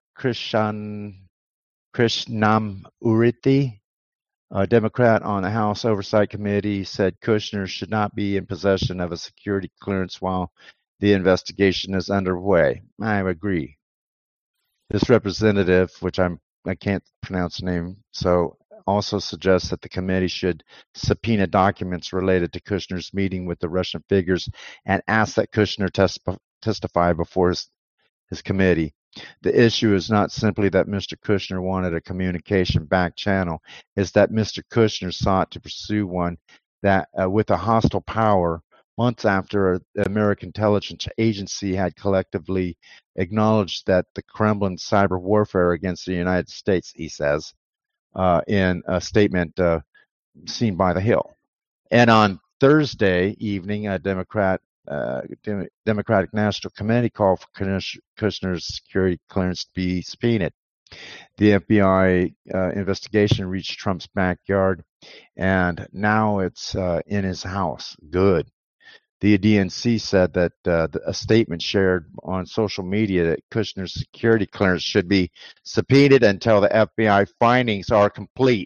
Krishnamurthy, a Democrat on the House Oversight Committee, said Kushner should not be in possession of a security clearance while the investigation is underway. I agree. This representative, which I can't pronounce the name, so also suggests that the committee should subpoena documents related to Kushner's meeting with the Russian figures and ask that Kushner testify before his committee. The issue is not simply that Mr. Kushner wanted a communication back channel, it's that Mr. Kushner sought to pursue one that with a hostile power months after the American intelligence agency had collectively acknowledged that the Kremlin's cyber warfare against the United States, he says, in a statement seen by The Hill. And on Thursday evening, a Democratic National Committee called for Kushner's security clearance to be subpoenaed. The FBI investigation reached Trump's backyard, and now it's in his house. Good. The DNC said that a statement shared on social media that Kushner's security clearance should be subpoenaed until the FBI findings are complete.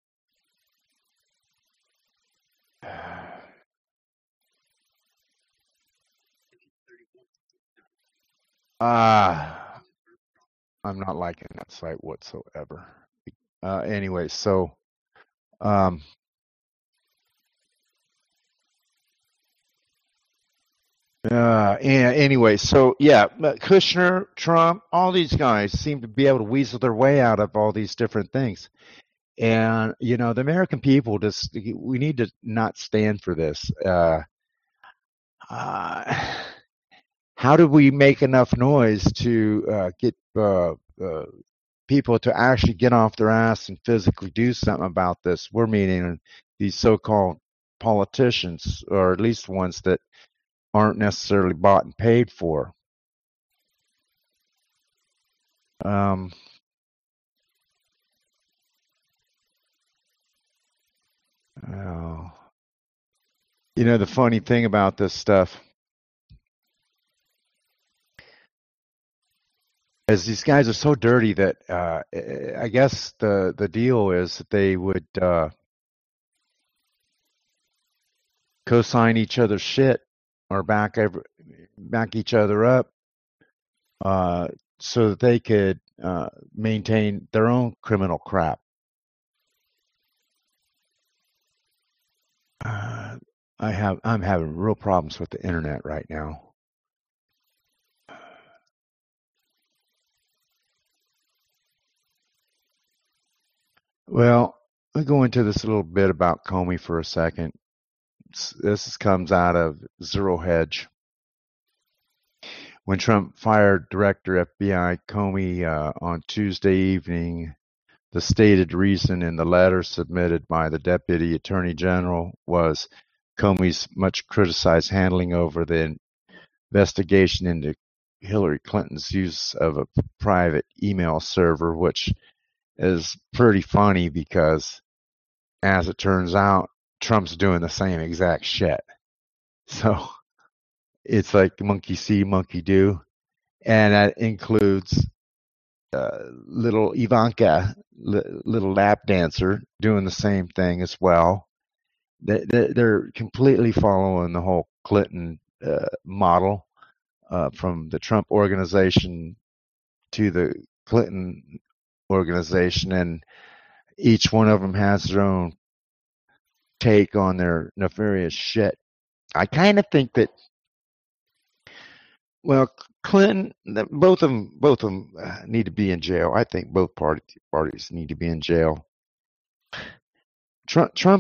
I'm not liking that site whatsoever. Anyway, so anyway, so yeah, Kushner, Trump, all these guys seem to be able to weasel their way out of all these different things. And, you know, the American people we need to not stand for this. How do we make enough noise to get people to actually get off their ass and physically do something about this? We're meaning these so-called politicians, or at least ones that aren't necessarily bought and paid for. You know, the funny thing about this stuff is these guys are so dirty that I guess the deal is that they would co-sign each other's shit or back each other up so that they could maintain their own criminal crap. I'm having real problems with the internet right now. Well, I'll go into this a little bit about Comey for a second. This comes out of Zero Hedge. When Trump fired Director FBI Comey on Tuesday evening, the stated reason in the letter submitted by the Deputy Attorney General was Comey's much criticized handling over the investigation into Hillary Clinton's use of a private email server, which is pretty funny because, as it turns out, Trump's doing the same exact shit. So it's like monkey see, monkey do. And that includes little Ivanka, little lap dancer, doing the same thing as well. They're completely following the whole Clinton model from the Trump organization to the Clinton organization, and each one of them has their own take on their nefarious shit. I kind of think that, well, Clinton, both of them need to be in jail. I think both parties need to be in jail. Trump,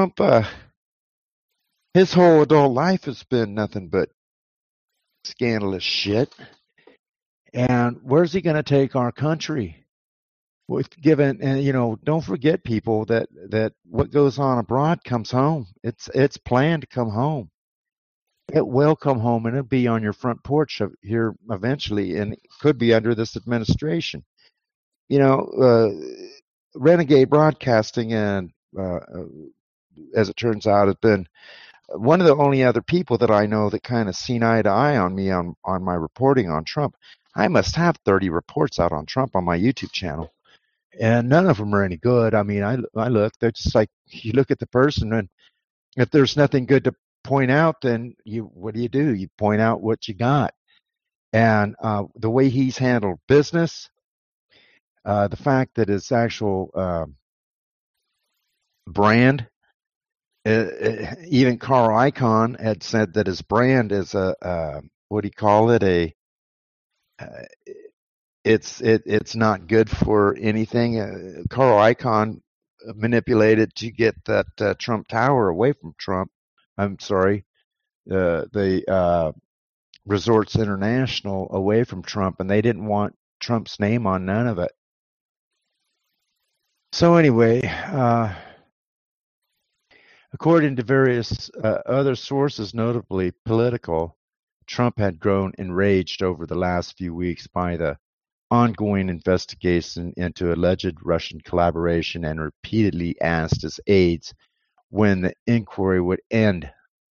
his whole adult life has been nothing but scandalous shit. And where's he going to take our country? And you know, don't forget, people, that what goes on abroad comes home. It's planned to come home. It will come home, and it'll be on your front porch here eventually, and it could be under this administration. You know, Renegade Broadcasting, and as it turns out, has been one of the only other people that I know that kind of seen eye to eye on me on my reporting on Trump. I must have 30 reports out on Trump on my YouTube channel, and none of them are any good. I mean, I look, they're just like, you look at the person, and if there's nothing good to point out, then what do? You point out what you got. And the way he's handled business, the fact that his actual brand, even Carl Icahn had said that his brand is what do you call it? It's not good for anything. Carl Icahn manipulated to get that Trump Tower away from Trump. I'm sorry, the Resorts International away from Trump, and they didn't want Trump's name on none of it. So anyway, according to various other sources, notably political, Trump had grown enraged over the last few weeks by the ongoing investigation into alleged Russian collaboration, and repeatedly asked his aides when the inquiry would end.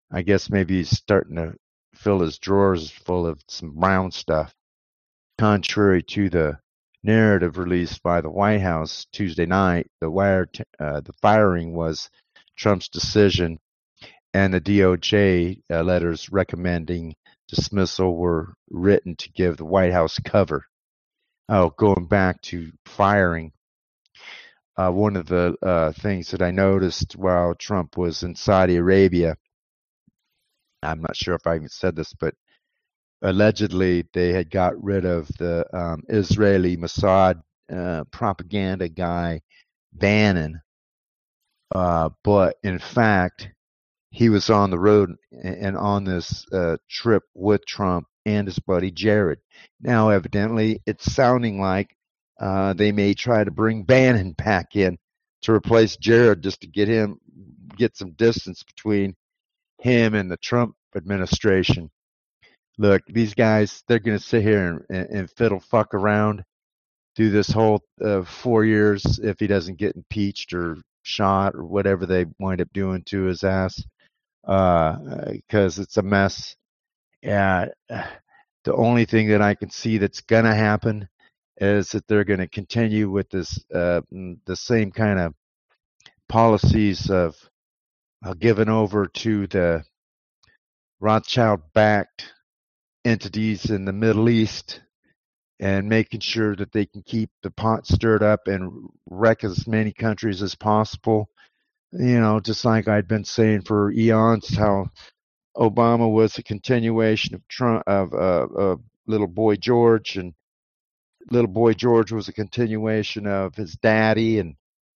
I guess maybe he's starting to fill his drawers full of some brown stuff. Contrary to the narrative released by the White House Tuesday night, the firing was Trump's decision, and the DOJ letters recommending dismissal were written to give the White House cover. Oh, going back to firing, one of the things that I noticed while Trump was in Saudi Arabia, I'm not sure if I even said this, but allegedly they had got rid of the Israeli Mossad propaganda guy, Bannon. But in fact, he was on the road and on this trip with Trump and his buddy Jared. Now, evidently, it's sounding like they may try to bring Bannon back in to replace Jared, just to get some distance between him and the Trump administration. Look, these guys, they're going to sit here and fiddle fuck around through this whole 4 years if he doesn't get impeached or shot or whatever they wind up doing to his ass, because it's a mess. The only thing that I can see that's going to happen is that they're going to continue with this the same kind of policies of giving over to the Rothschild-backed entities in the Middle East and making sure that they can keep the pot stirred up and wreck as many countries as possible. You know, just like I'd been saying for eons, how Obama was a continuation of Trump, of little boy George, and little boy George was a continuation of his daddy, and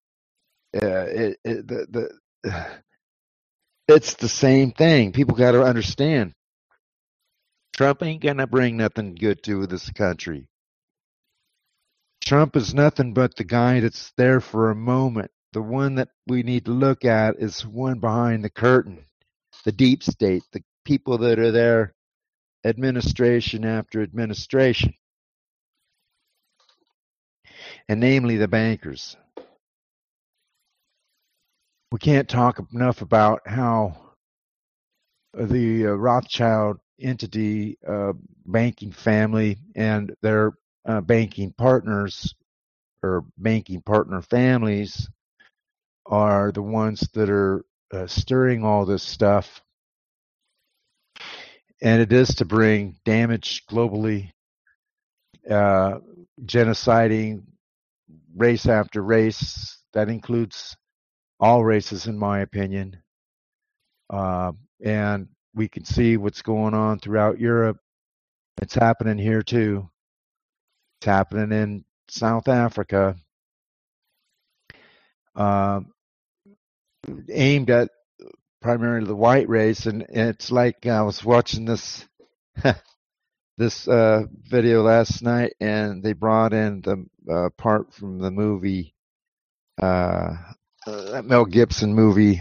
it's the same thing. People got to understand. Trump ain't gonna bring nothing good to this country. Trump is nothing but the guy that's there for a moment. The one that we need to look at is one behind the curtain, the deep state, the people that are there, administration after administration, and namely the bankers. We can't talk enough about how the Rothschild entity, banking family, and their banking partners or banking partner families are the ones that are stirring all this stuff. And it is to bring damage globally, genociding race after race. That includes all races, in my opinion. And we can see what's going on throughout Europe. It's happening here too. It's happening in South Africa. Aimed at primarily the white race, and it's like I was watching this this video last night, and they brought in the part from the movie, Mel Gibson movie,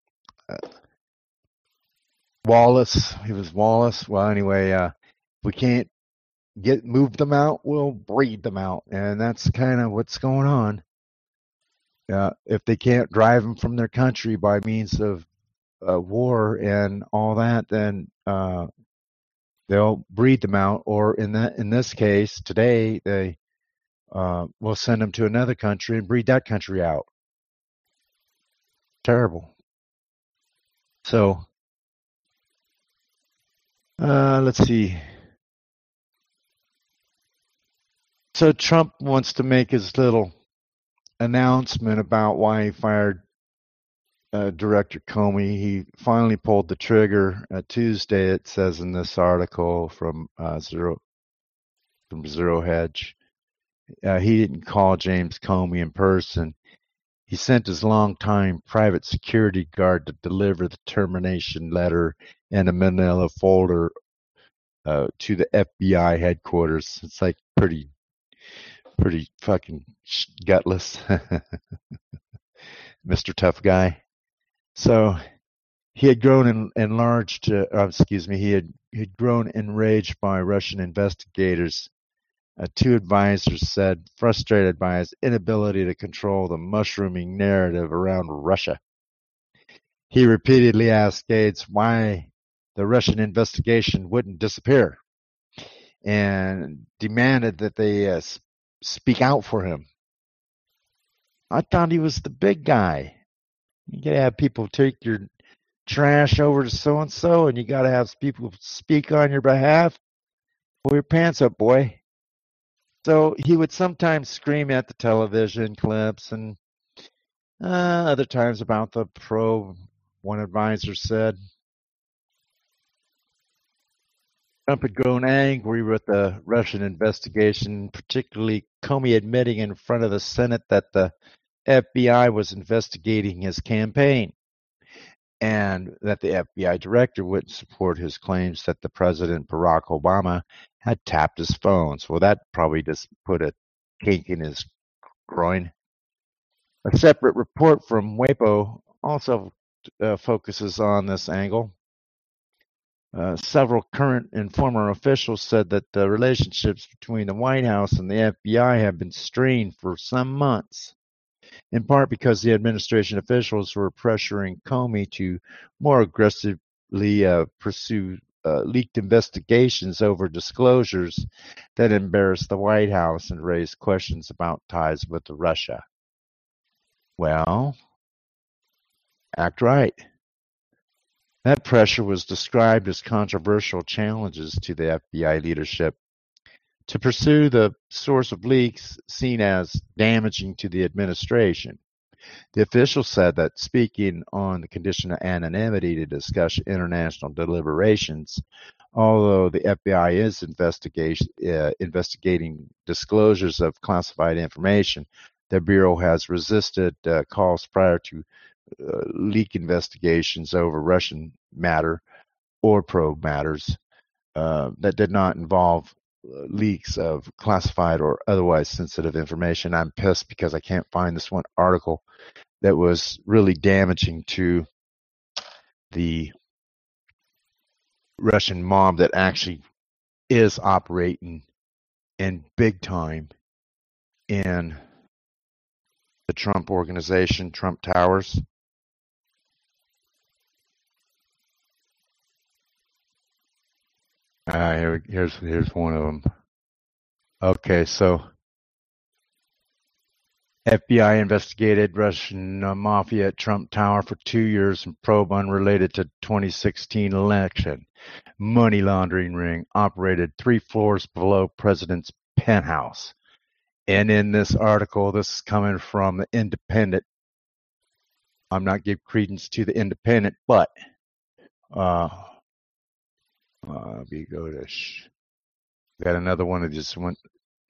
Wallace. He was Wallace. Well, anyway, if we can't move them out, we'll breed them out, and that's kind of what's going on. If they can't drive them from their country by means of war and all that, then they'll breed them out, or in this case today, they will send them to another country and breed that country out. Terrible. So let's see. So Trump wants to make his little announcement about why he fired Director Comey. He finally pulled the trigger Tuesday, it says in this article from Zero Hedge. He didn't call James Comey in person. He sent his longtime private security guard to deliver the termination letter in a manila folder to the FBI headquarters. It's like pretty fucking gutless. Mr. Tough Guy. So he had grown enraged by Russian investigators. Two advisors said, frustrated by his inability to control the mushrooming narrative around Russia. He repeatedly asked Gates why the Russian investigation wouldn't disappear and demanded that they speak out for him. I thought he was the big guy. You gotta have people take your trash over to so-and-so, and you gotta have people speak on your behalf. Pull your pants up, boy. So he would sometimes scream at the television clips, and other times about the probe, one advisor said. Trump had grown angry with the Russian investigation, particularly Comey admitting in front of the Senate that the FBI was investigating his campaign and that the FBI director wouldn't support his claims that the President Barack Obama had tapped his phones. Well, that probably just put a kink in his groin. A separate report from WAPO also focuses on this angle. Several current and former officials said that the relationships between the White House and the FBI have been strained for some months, in part because the administration officials were pressuring Comey to more aggressively pursue leaked investigations over disclosures that embarrassed the White House and raised questions about ties with Russia. Well, act right. That pressure was described as controversial challenges to the FBI leadership to pursue the source of leaks seen as damaging to the administration. The official said that speaking on the condition of anonymity to discuss international deliberations, although the FBI is investigating disclosures of classified information, the Bureau has resisted calls prior to leak investigations over Russian matter or probe matters that did not involve leaks of classified or otherwise sensitive information. I'm pissed because I can't find this one article that was really damaging to the Russian mob that actually is operating in big time in the Trump organization, Trump Towers. Here's one of them. Okay, so FBI investigated Russian mafia at Trump Tower for 2 years and probe unrelated to 2016 election. Money laundering ring operated 3 floors below president's penthouse. And in this article, this is coming from the Independent. I'm not giving credence to the Independent, but we go to got another one of these that want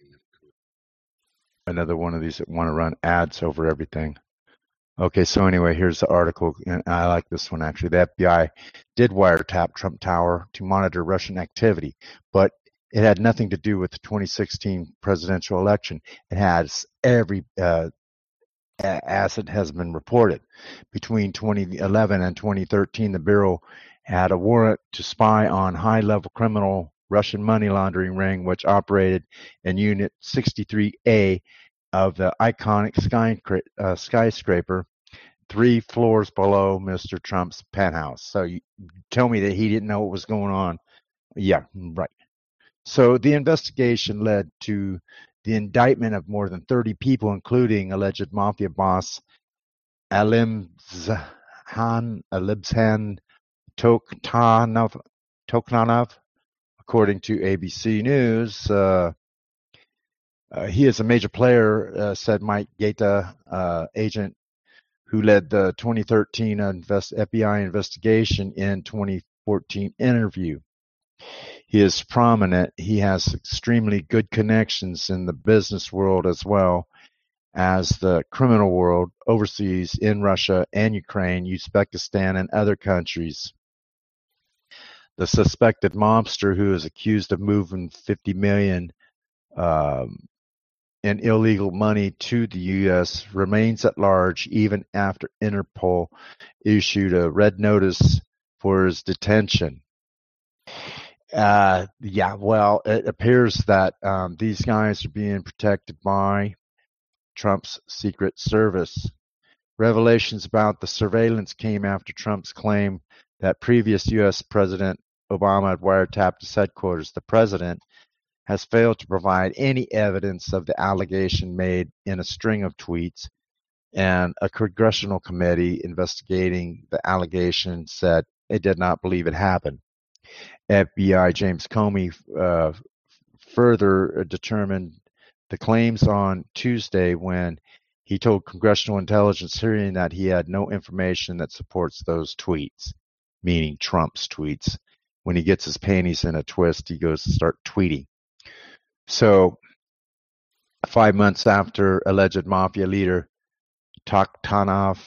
to run ads over everything. Okay, so anyway, here's the article, and I like this one actually. The FBI did wiretap Trump Tower to monitor Russian activity, but it had nothing to do with the 2016 presidential election. It has every asset has been reported. Between 2011 and 2013, the Bureau had a warrant to spy on high-level criminal Russian money laundering ring, which operated in Unit 63A of the iconic skyscraper 3 floors below Mr. Trump's penthouse. So you tell me that he didn't know what was going on. Yeah, right. So the investigation led to the indictment of more than 30 people, including alleged mafia boss Alimzhan Tokhanov, according to ABC News. He is a major player, said Mike Gaeta, agent who led the 2013 FBI investigation in 2014 interview. He is prominent. He has extremely good connections in the business world as well as the criminal world overseas in Russia and Ukraine, Uzbekistan, and other countries. The suspected mobster, who is accused of moving $50 million in illegal money to the U.S., remains at large even after Interpol issued a red notice for his detention. It appears that these guys are being protected by Trump's Secret Service. Revelations about the surveillance came after Trump's claim that previous U.S. President Obama had wiretapped his headquarters. The president has failed to provide any evidence of the allegation made in a string of tweets, and a congressional committee investigating the allegation said it did not believe it happened. FBI James Comey further determined the claims on Tuesday when he told Congressional Intelligence Hearing that he had no information that supports those tweets, meaning Trump's tweets. When he gets his panties in a twist, he goes to start tweeting. So, 5 months after alleged mafia leader Takhtanov,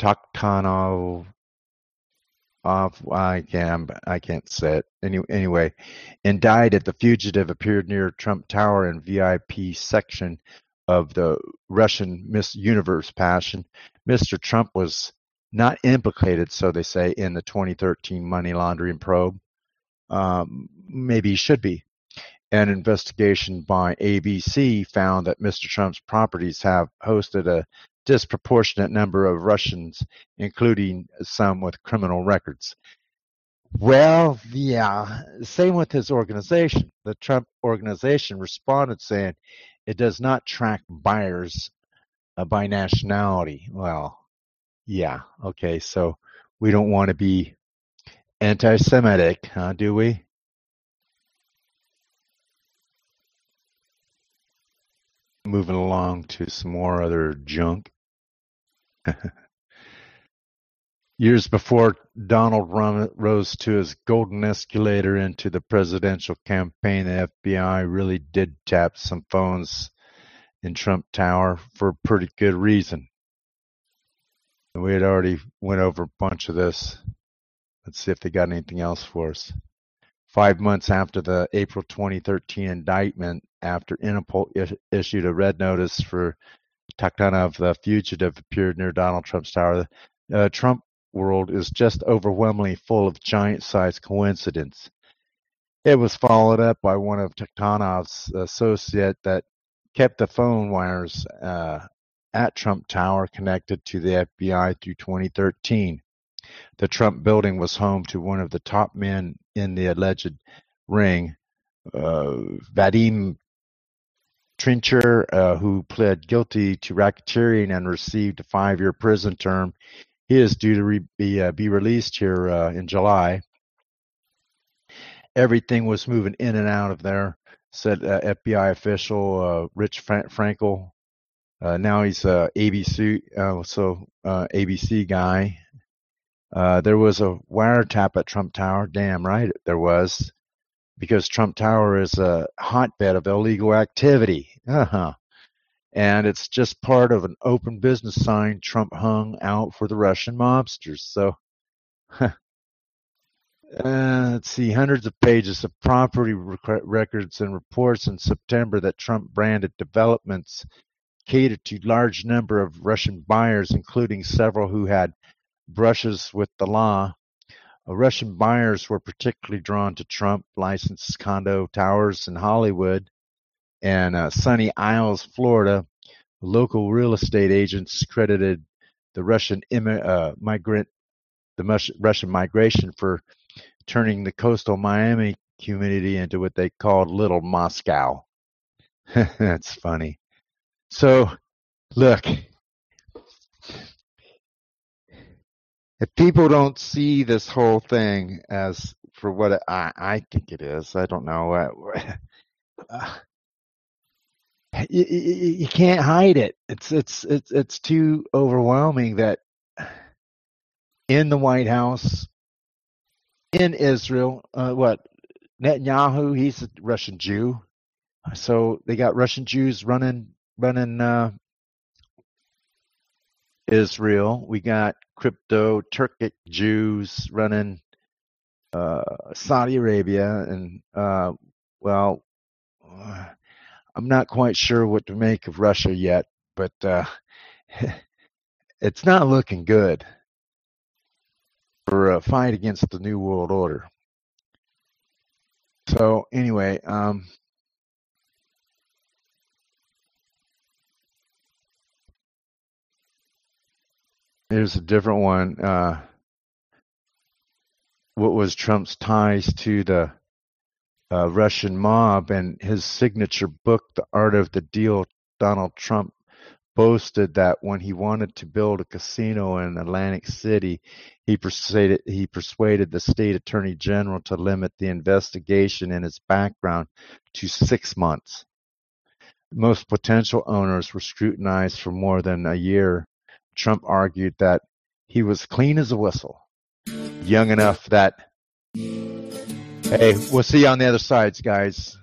I can't say it. Anyway, indicted, the fugitive appeared near Trump Tower in VIP section of the Russian Miss Universe passion. Mr. Trump was not implicated, so they say, in the 2013 money laundering probe. Maybe he should be. An investigation by ABC found that Mr. Trump's properties have hosted a disproportionate number of Russians, including some with criminal records. Well, yeah, same with his organization. The Trump organization responded saying it does not track buyers by nationality. Well, yeah, okay, so we don't want to be anti-Semitic, do we? Moving along to some more other junk. Years before Donald rose to his golden escalator into the presidential campaign, the FBI really did tap some phones in Trump Tower for a pretty good reason. We had already went over a bunch of this. Let's see if they got anything else for us. 5 months after the April 2013 indictment, after Interpol issued a red notice for Takhtanov, the fugitive appeared near Donald Trump's tower, the Trump world is just overwhelmingly full of giant-sized coincidence. It was followed up by one of Takhtanov's associate that kept the phone wires at Trump Tower connected to the FBI through 2013. The Trump building was home to one of the top men in the alleged ring, Vadim Trincher, who pled guilty to racketeering and received a 5-year prison term. He is due to be released here in July. Everything was moving in and out of there, said FBI official Rich Frankel. Now he's ABC guy. There was a wiretap at Trump Tower. Damn right there was, because Trump Tower is a hotbed of illegal activity. And it's just part of an open business sign Trump hung out for the Russian mobsters. So, let's see, hundreds of pages of property records and reports in September that Trump branded developments catered to large number of Russian buyers, including several who had brushes with the law. Russian buyers were particularly drawn to Trump licensed condo towers in Hollywood and Sunny Isles, Florida. Local real estate agents credited the Russian Russian migration for turning the coastal Miami community into what they called Little Moscow. That's funny. So, look, if people don't see this whole thing as for what I think it is, I don't know. You can't hide it. It's too overwhelming that in the White House, in Israel, Netanyahu, he's a Russian Jew, so they got Russian Jews running Israel. We got crypto Turkic Jews running Saudi Arabia, and I'm not quite sure what to make of Russia yet, but it's not looking good for a fight against the New World Order. So anyway, Here's a different one. What was Trump's ties to the Russian mob, and his signature book, The Art of the Deal. Donald Trump boasted that when he wanted to build a casino in Atlantic City, he persuaded the state attorney general to limit the investigation in his background to 6 months. Most potential owners were scrutinized for more than a year. Trump argued that he was clean as a whistle, young enough that, hey, we'll see you on the other sides, guys.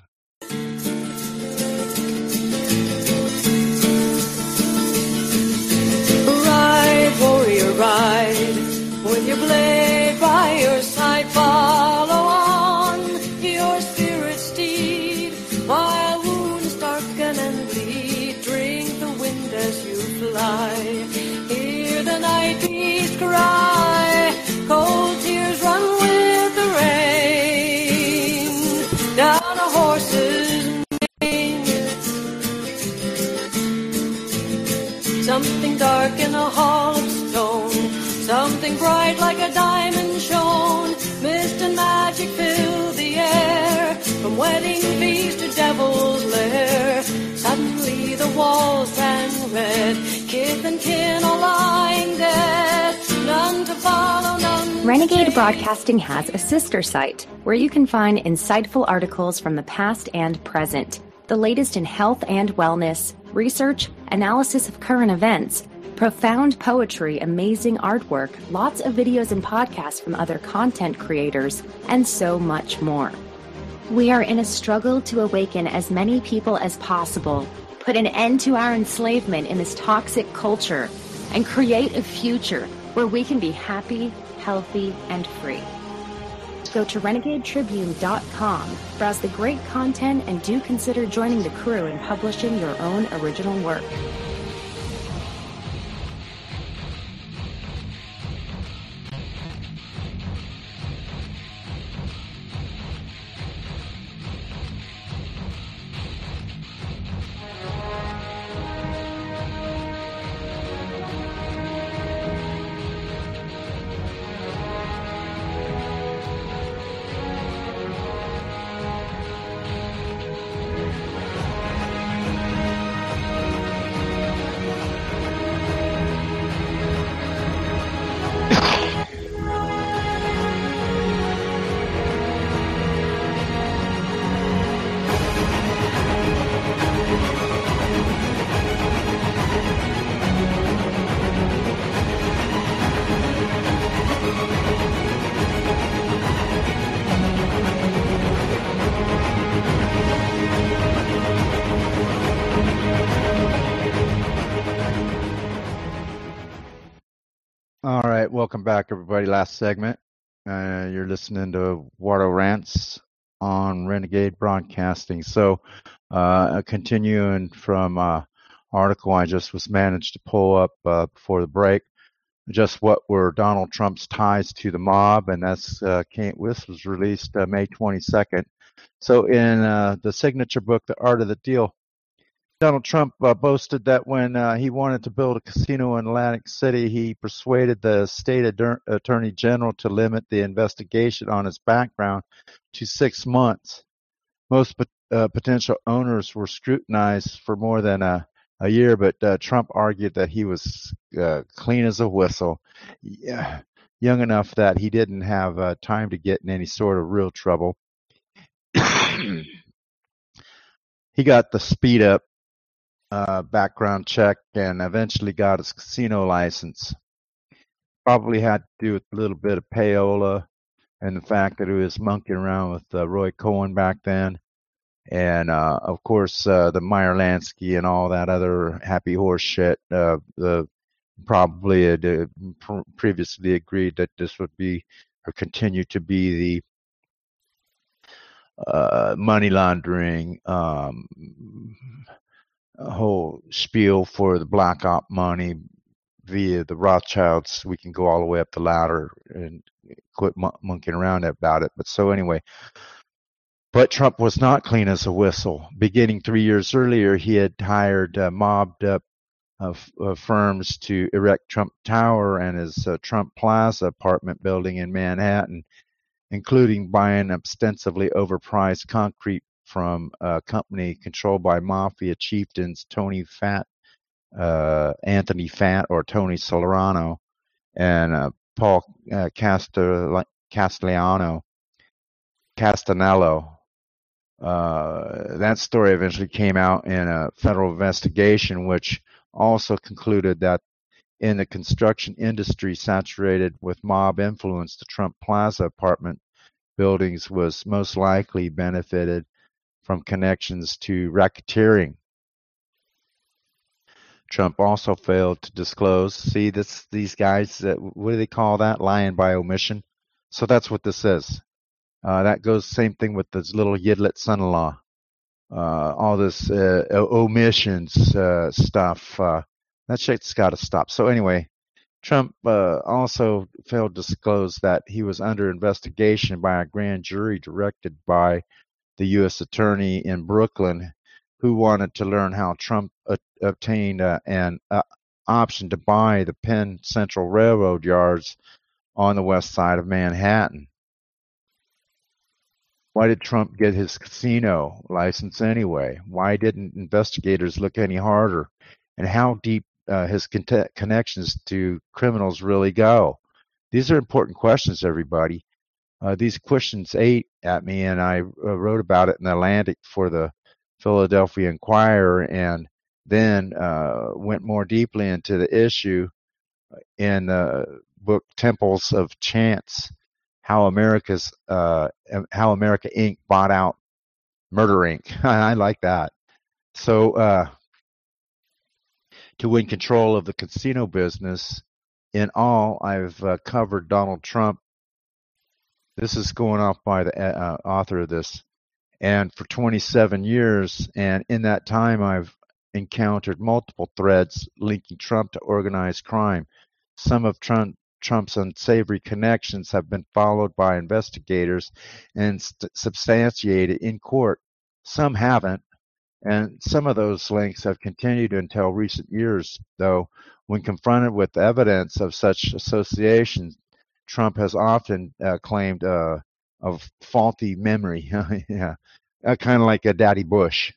Ride, warrior, ride, with your blade by your side, follow on your spirit steed, while wounds darken and bleed, drink the wind as you fly, hear the night beast cry, cold tears run with the rain, down a horse's mane, something dark in a hall of stone, something bright like a diamond shone, mist and magic fill the air, from wedding feast to devil's lair, suddenly the walls ran red, kith and kin all lying dead, none to follow, none. Renegade Broadcasting has a sister site where you can find insightful articles from the past and present, the latest in health and wellness, research, analysis of current events, profound poetry, amazing artwork, lots of videos and podcasts from other content creators, and so much more. We are in a struggle to awaken as many people as possible, put an end to our enslavement in this toxic culture, and create a future where we can be happy, healthy, and free. Go to renegadetribune.com, browse the great content, and do consider joining the crew in publishing your own original work. All right, welcome back, everybody. Last segment. You're listening to Wardo Rants on Renegade Broadcasting. So, continuing from article I just was managed to pull up before the break, just what were Donald Trump's ties to the mob, and that's this was released May 22nd. So, in the signature book, The Art of the Deal, Donald Trump boasted that when he wanted to build a casino in Atlantic City, he persuaded the state attorney general to limit the investigation on his background to 6 months. Most potential owners were scrutinized for more than a year, but Trump argued that he was clean as a whistle, young enough that he didn't have time to get in any sort of real trouble. He got the speed up background check and eventually got his casino license. Probably had to do with a little bit of payola and the fact that he was monkeying around with Roy Cohn back then. And, of course, the Meyer Lansky and all that other happy horse shit. Probably had previously agreed that this would be or continue to be the money laundering, whole spiel for the black op money via the Rothschilds. We can go all the way up the ladder and quit monkeying around about it. But so anyway, but Trump was not clean as a whistle. Beginning 3 years earlier, he had hired mobbed up firms to erect Trump Tower and his Trump Plaza apartment building in Manhattan, including buying ostensibly overpriced concrete from a company controlled by mafia chieftains Anthony Fat or Tony Solarano and Paul Castellano. That story eventually came out in a federal investigation, which also concluded that in the construction industry saturated with mob influence, the Trump Plaza apartment buildings was most likely benefited from connections to racketeering. Trump also failed to disclose. See, these guys, what do they call that? Lying by omission. So that's what this is. That goes same thing with this little Yidlet son-in-law. All this omissions stuff. That shit's got to stop. So anyway, Trump also failed to disclose that he was under investigation by a grand jury directed by the U.S. Attorney in Brooklyn, who wanted to learn how Trump obtained an option to buy the Penn Central Railroad yards on the west side of Manhattan. Why did Trump get his casino license anyway? Why didn't investigators look any harder? And how deep his connections to criminals really go? These are important questions, everybody. These questions ate at me, and I wrote about it in the Atlantic for the Philadelphia Inquirer, and then went more deeply into the issue in the book Temples of Chance, how America Inc. bought out Murder Inc. I like that. So to win control of the casino business, in all, I've covered Donald Trump. This is going off by the author of this. And for 27 years, and in that time, I've encountered multiple threads linking Trump to organized crime. Some of Trump's unsavory connections have been followed by investigators and substantiated in court. Some haven't, and some of those links have continued until recent years, though when confronted with evidence of such associations, Trump has often claimed of faulty memory. Yeah, kind of like a Daddy Bush.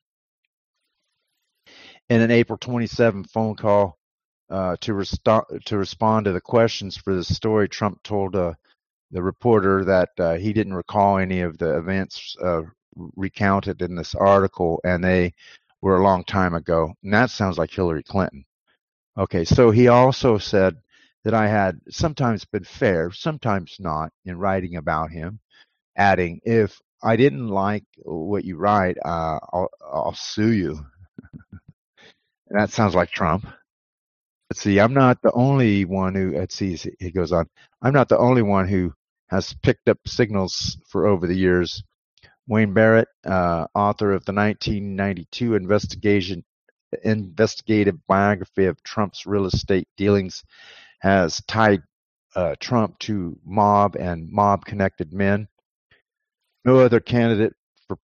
In an April 27 phone call to respond to the questions for the story, Trump told the reporter that he didn't recall any of the events recounted in this article, and they were a long time ago. And that sounds like Hillary Clinton. Okay, so he also said that I had sometimes been fair, sometimes not, in writing about him, adding, if I didn't like what you write, I'll sue you. And that sounds like Trump. Let's see, I'm not the only one who, let's see, he goes on, I'm not the only one who has picked up signals for over the years. Wayne Barrett, author of the 1992 investigative biography of Trump's real estate dealings, has tied Trump to mob and mob-connected men. No other candidate for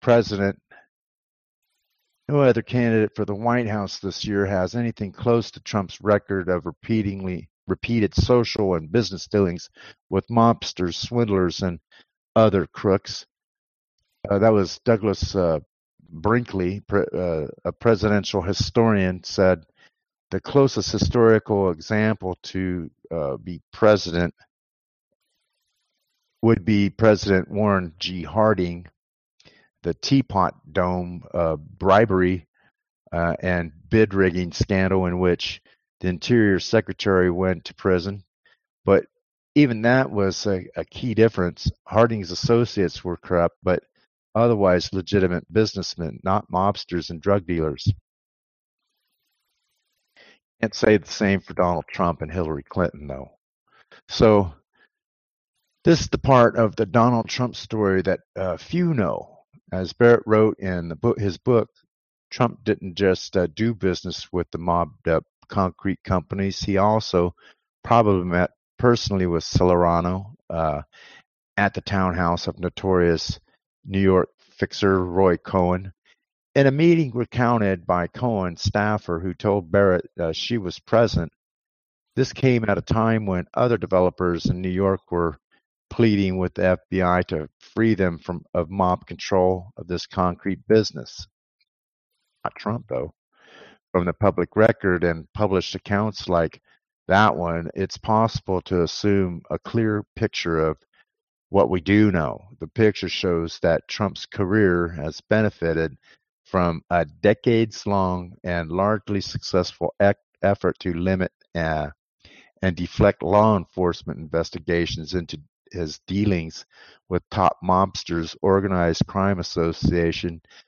the White House this year has anything close to Trump's record of repeated social and business dealings with mobsters, swindlers, and other crooks. That was Douglas Brinkley, a presidential historian, said the closest historical example to be president would be President Warren G. Harding. The Teapot Dome bribery and bid rigging scandal in which the Interior Secretary went to prison. But even that was a key difference. Harding's associates were corrupt, but otherwise legitimate businessmen, not mobsters and drug dealers. Can't say the same for Donald Trump and Hillary Clinton, though. So this is the part of the Donald Trump story that few know. As Barrett wrote in his book, Trump didn't just do business with the mobbed-up concrete companies. He also probably met personally with Solarano at the townhouse of notorious New York fixer Roy Cohn. In a meeting recounted by Cohen's staffer who told Barrett she was present, this came at a time when other developers in New York were pleading with the FBI to free them of mob control of this concrete business. Not Trump, though. From the public record and published accounts like that one, it's possible to assume a clear picture of what we do know. The picture shows that Trump's career has benefited from a decades-long and largely successful effort to limit and deflect law enforcement investigations into his dealings with top mobsters, organized crime associates,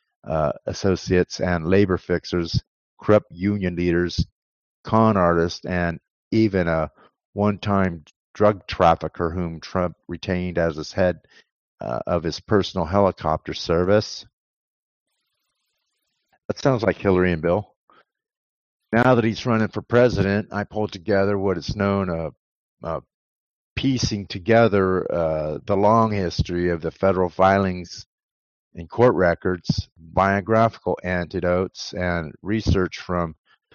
and labor fixers, corrupt union leaders, con artists, and even a one-time drug trafficker whom Trump retained as his head of his personal helicopter service. That sounds like Hillary and Bill. Now that he's running for president, I pulled together what is known piecing together the long history of the federal filings and court records, biographical anecdotes, and research from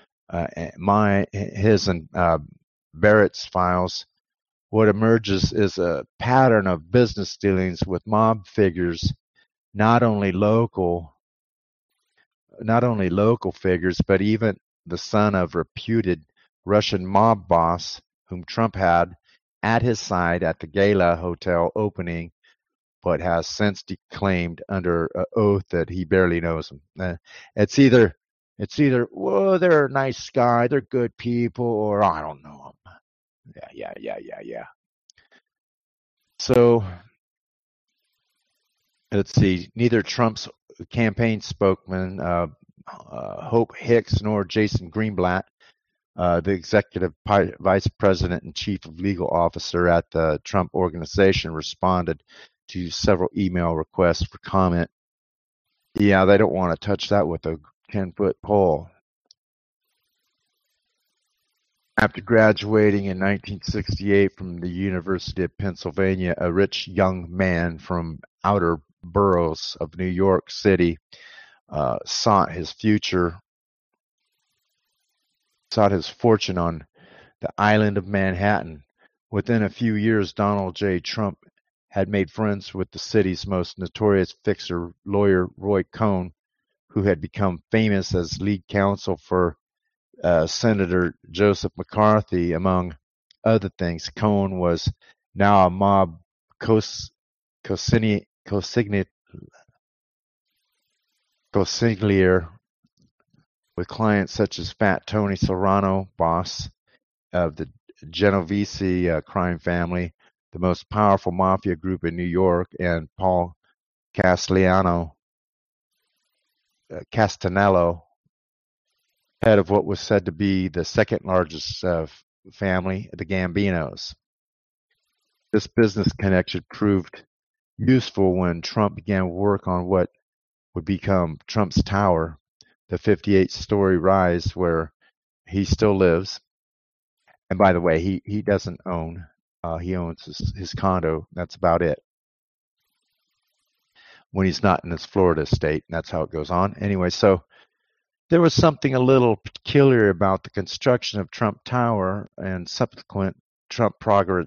his and Barrett's files. What emerges is a pattern of business dealings with mob figures, not only local figures, but even the son of reputed Russian mob boss whom Trump had at his side at the Gala Hotel opening, but has since declaimed under oath that he barely knows him. It's either, well, they're a nice guy, they're good people, or I don't know them. Yeah. So, let's see. Neither Trump's campaign spokesman, Hope Hicks, nor Jason Greenblatt, the executive vice president and chief of legal officer at the Trump organization, responded to several email requests for comment. Yeah, they don't want to touch that with a 10-foot pole. After graduating in 1968 from the University of Pennsylvania, a rich young man from outer boroughs of New York City sought his fortune on the island of Manhattan. Within a few years, Donald J. Trump had made friends with the city's most notorious fixer, lawyer Roy Cohn, who had become famous as lead counsel for Senator Joseph McCarthy, among other things. Cohn was now a mob consigliere with clients such as Fat Tony Serrano, boss of the Genovese crime family, the most powerful mafia group in New York, and Paul Castellano, head of what was said to be the second largest family, the Gambinos. This business connection proved useful when Trump began work on what would become Trump's Tower, the 58-story rise where he still lives. And by the way, he doesn't own. He owns his condo. That's about it. When he's not in his Florida estate, and that's how it goes on. Anyway, so there was something a little peculiar about the construction of Trump Tower and subsequent Trump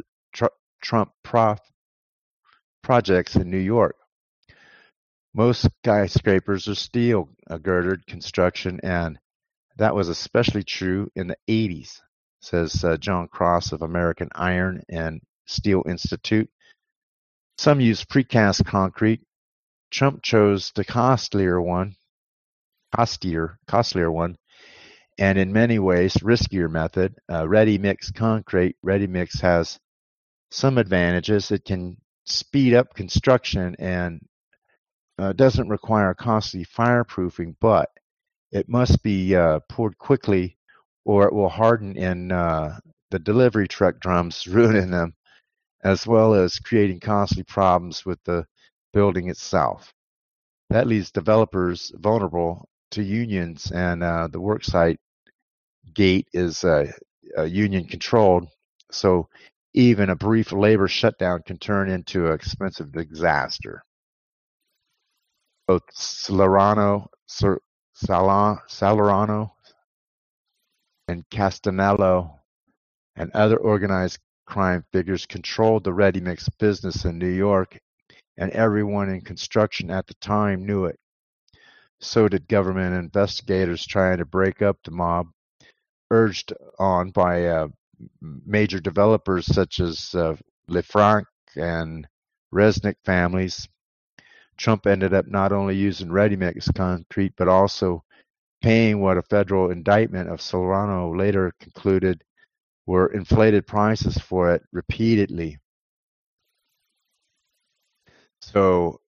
projects in New York. Most skyscrapers are steel girdered construction, and that was especially true in the 80s, says John Cross of American Iron and Steel Institute. Some use precast concrete. Trump chose the costlier one, and in many ways riskier method. Ready-mix concrete. Ready-mix has some advantages. It can speed up construction and doesn't require costly fireproofing, but it must be poured quickly or it will harden in the delivery truck drums, ruining them, as well as creating costly problems with the building itself. That leaves developers vulnerable to unions, and the worksite gate is union controlled, so even a brief labor shutdown can turn into an expensive disaster. Both Serrano Salerno and Castanello and other organized crime figures controlled the ready-mix business in New York, and everyone in construction at the time knew it. So did government investigators trying to break up the mob, urged on by major developers such as LeFranc and Resnick families. Trump ended up not only using ready-mix concrete, but also paying what a federal indictment of Salerno later concluded were inflated prices for it repeatedly. So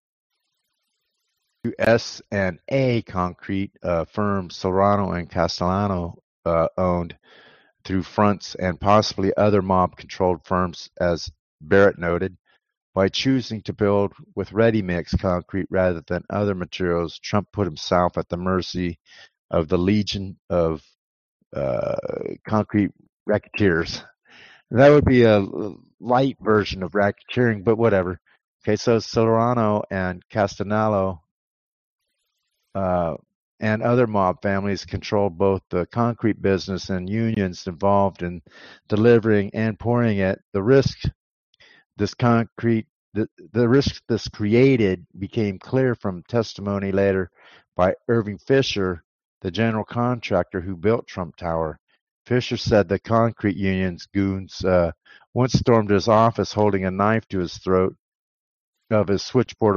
US&A Concrete, firm Salerno and Castellano owned through fronts and possibly other mob-controlled firms, as Barrett noted. By choosing to build with ready-mix concrete rather than other materials, Trump put himself at the mercy of the legion of concrete racketeers. That would be a light version of racketeering, but whatever. Okay, so Salerno and Castanello and other mob families controlled both the concrete business and unions involved in delivering and pouring it. The risk this created became clear from testimony later by Irving Fisher, the general contractor who built Trump Tower. Fisher said the concrete union's goons once stormed his office holding a knife to his throat of his switchboard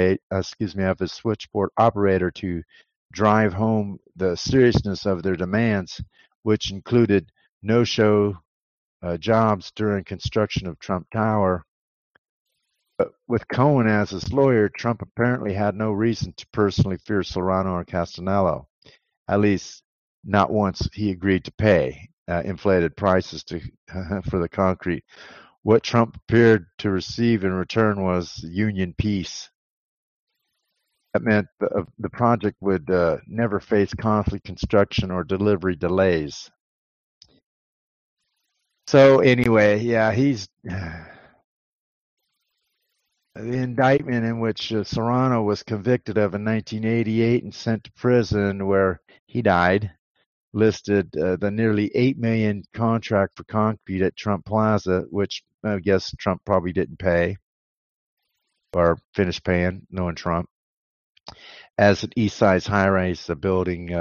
operator to drive home the seriousness of their demands, which included no-show jobs during construction of Trump Tower. But with Cohen as his lawyer, Trump apparently had no reason to personally fear Salerno or Castanello, at least not once he agreed to pay inflated prices for the concrete. What Trump appeared to receive in return was union peace. That meant the project would never face costly construction or delivery delays. So anyway, yeah, he's... The indictment in which Serrano was convicted of in 1988 and sent to prison where he died listed the nearly $8 million contract for concrete at Trump Plaza, which I guess Trump probably didn't pay or finish paying, knowing Trump, as an East Side high-rise building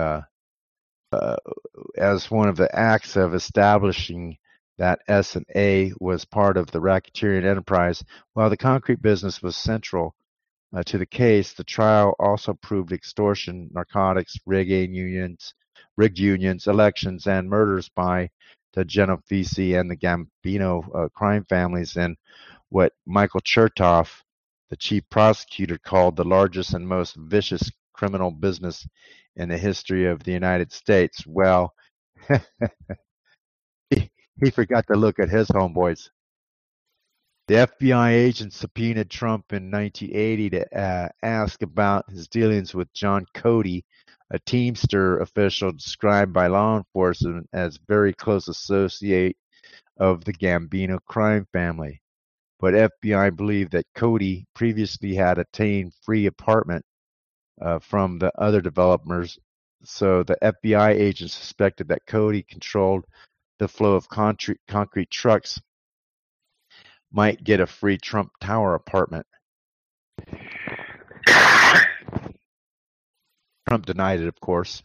as one of the acts of establishing that S&A was part of the racketeering enterprise. While the concrete business was central to the case, the trial also proved extortion, narcotics, rigged unions, elections, and murders by the Genovese and the Gambino crime families in what Michael Chertoff, the chief prosecutor, called the largest and most vicious criminal business in the history of the United States. Well, he forgot to look at his homeboys. The FBI agent subpoenaed Trump in 1980 to ask about his dealings with John Cody, a Teamster official described by law enforcement as very close associate of the Gambino crime family. But FBI believed that Cody previously had obtained free apartment from the other developers, so the FBI agent suspected that Cody controlled the flow of concrete trucks, might get a free Trump Tower apartment. Trump denied it, of course.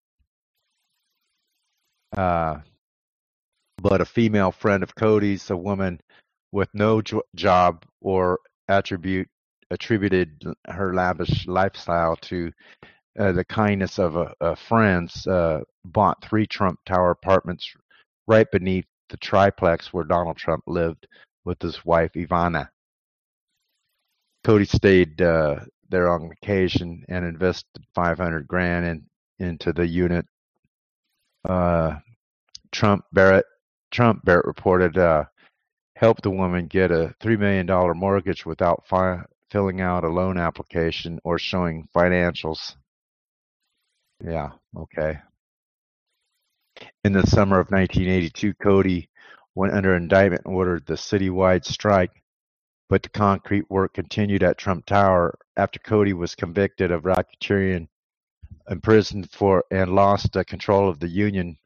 But a female friend of Cody's, a woman with no job or attributed her lavish lifestyle to the kindness of friends, bought 3 Trump Tower apartments right beneath the triplex where Donald Trump lived with his wife Ivana. Cody stayed there on occasion and invested $500,000 into the unit. Barrett reported helped the woman get a $3 million mortgage without filling out a loan application or showing financials. Yeah, okay. In the summer of 1982, Cody went under indictment and ordered the citywide strike, but the concrete work continued at Trump Tower after Cody was convicted of racketeering imprisoned for and lost control of the union.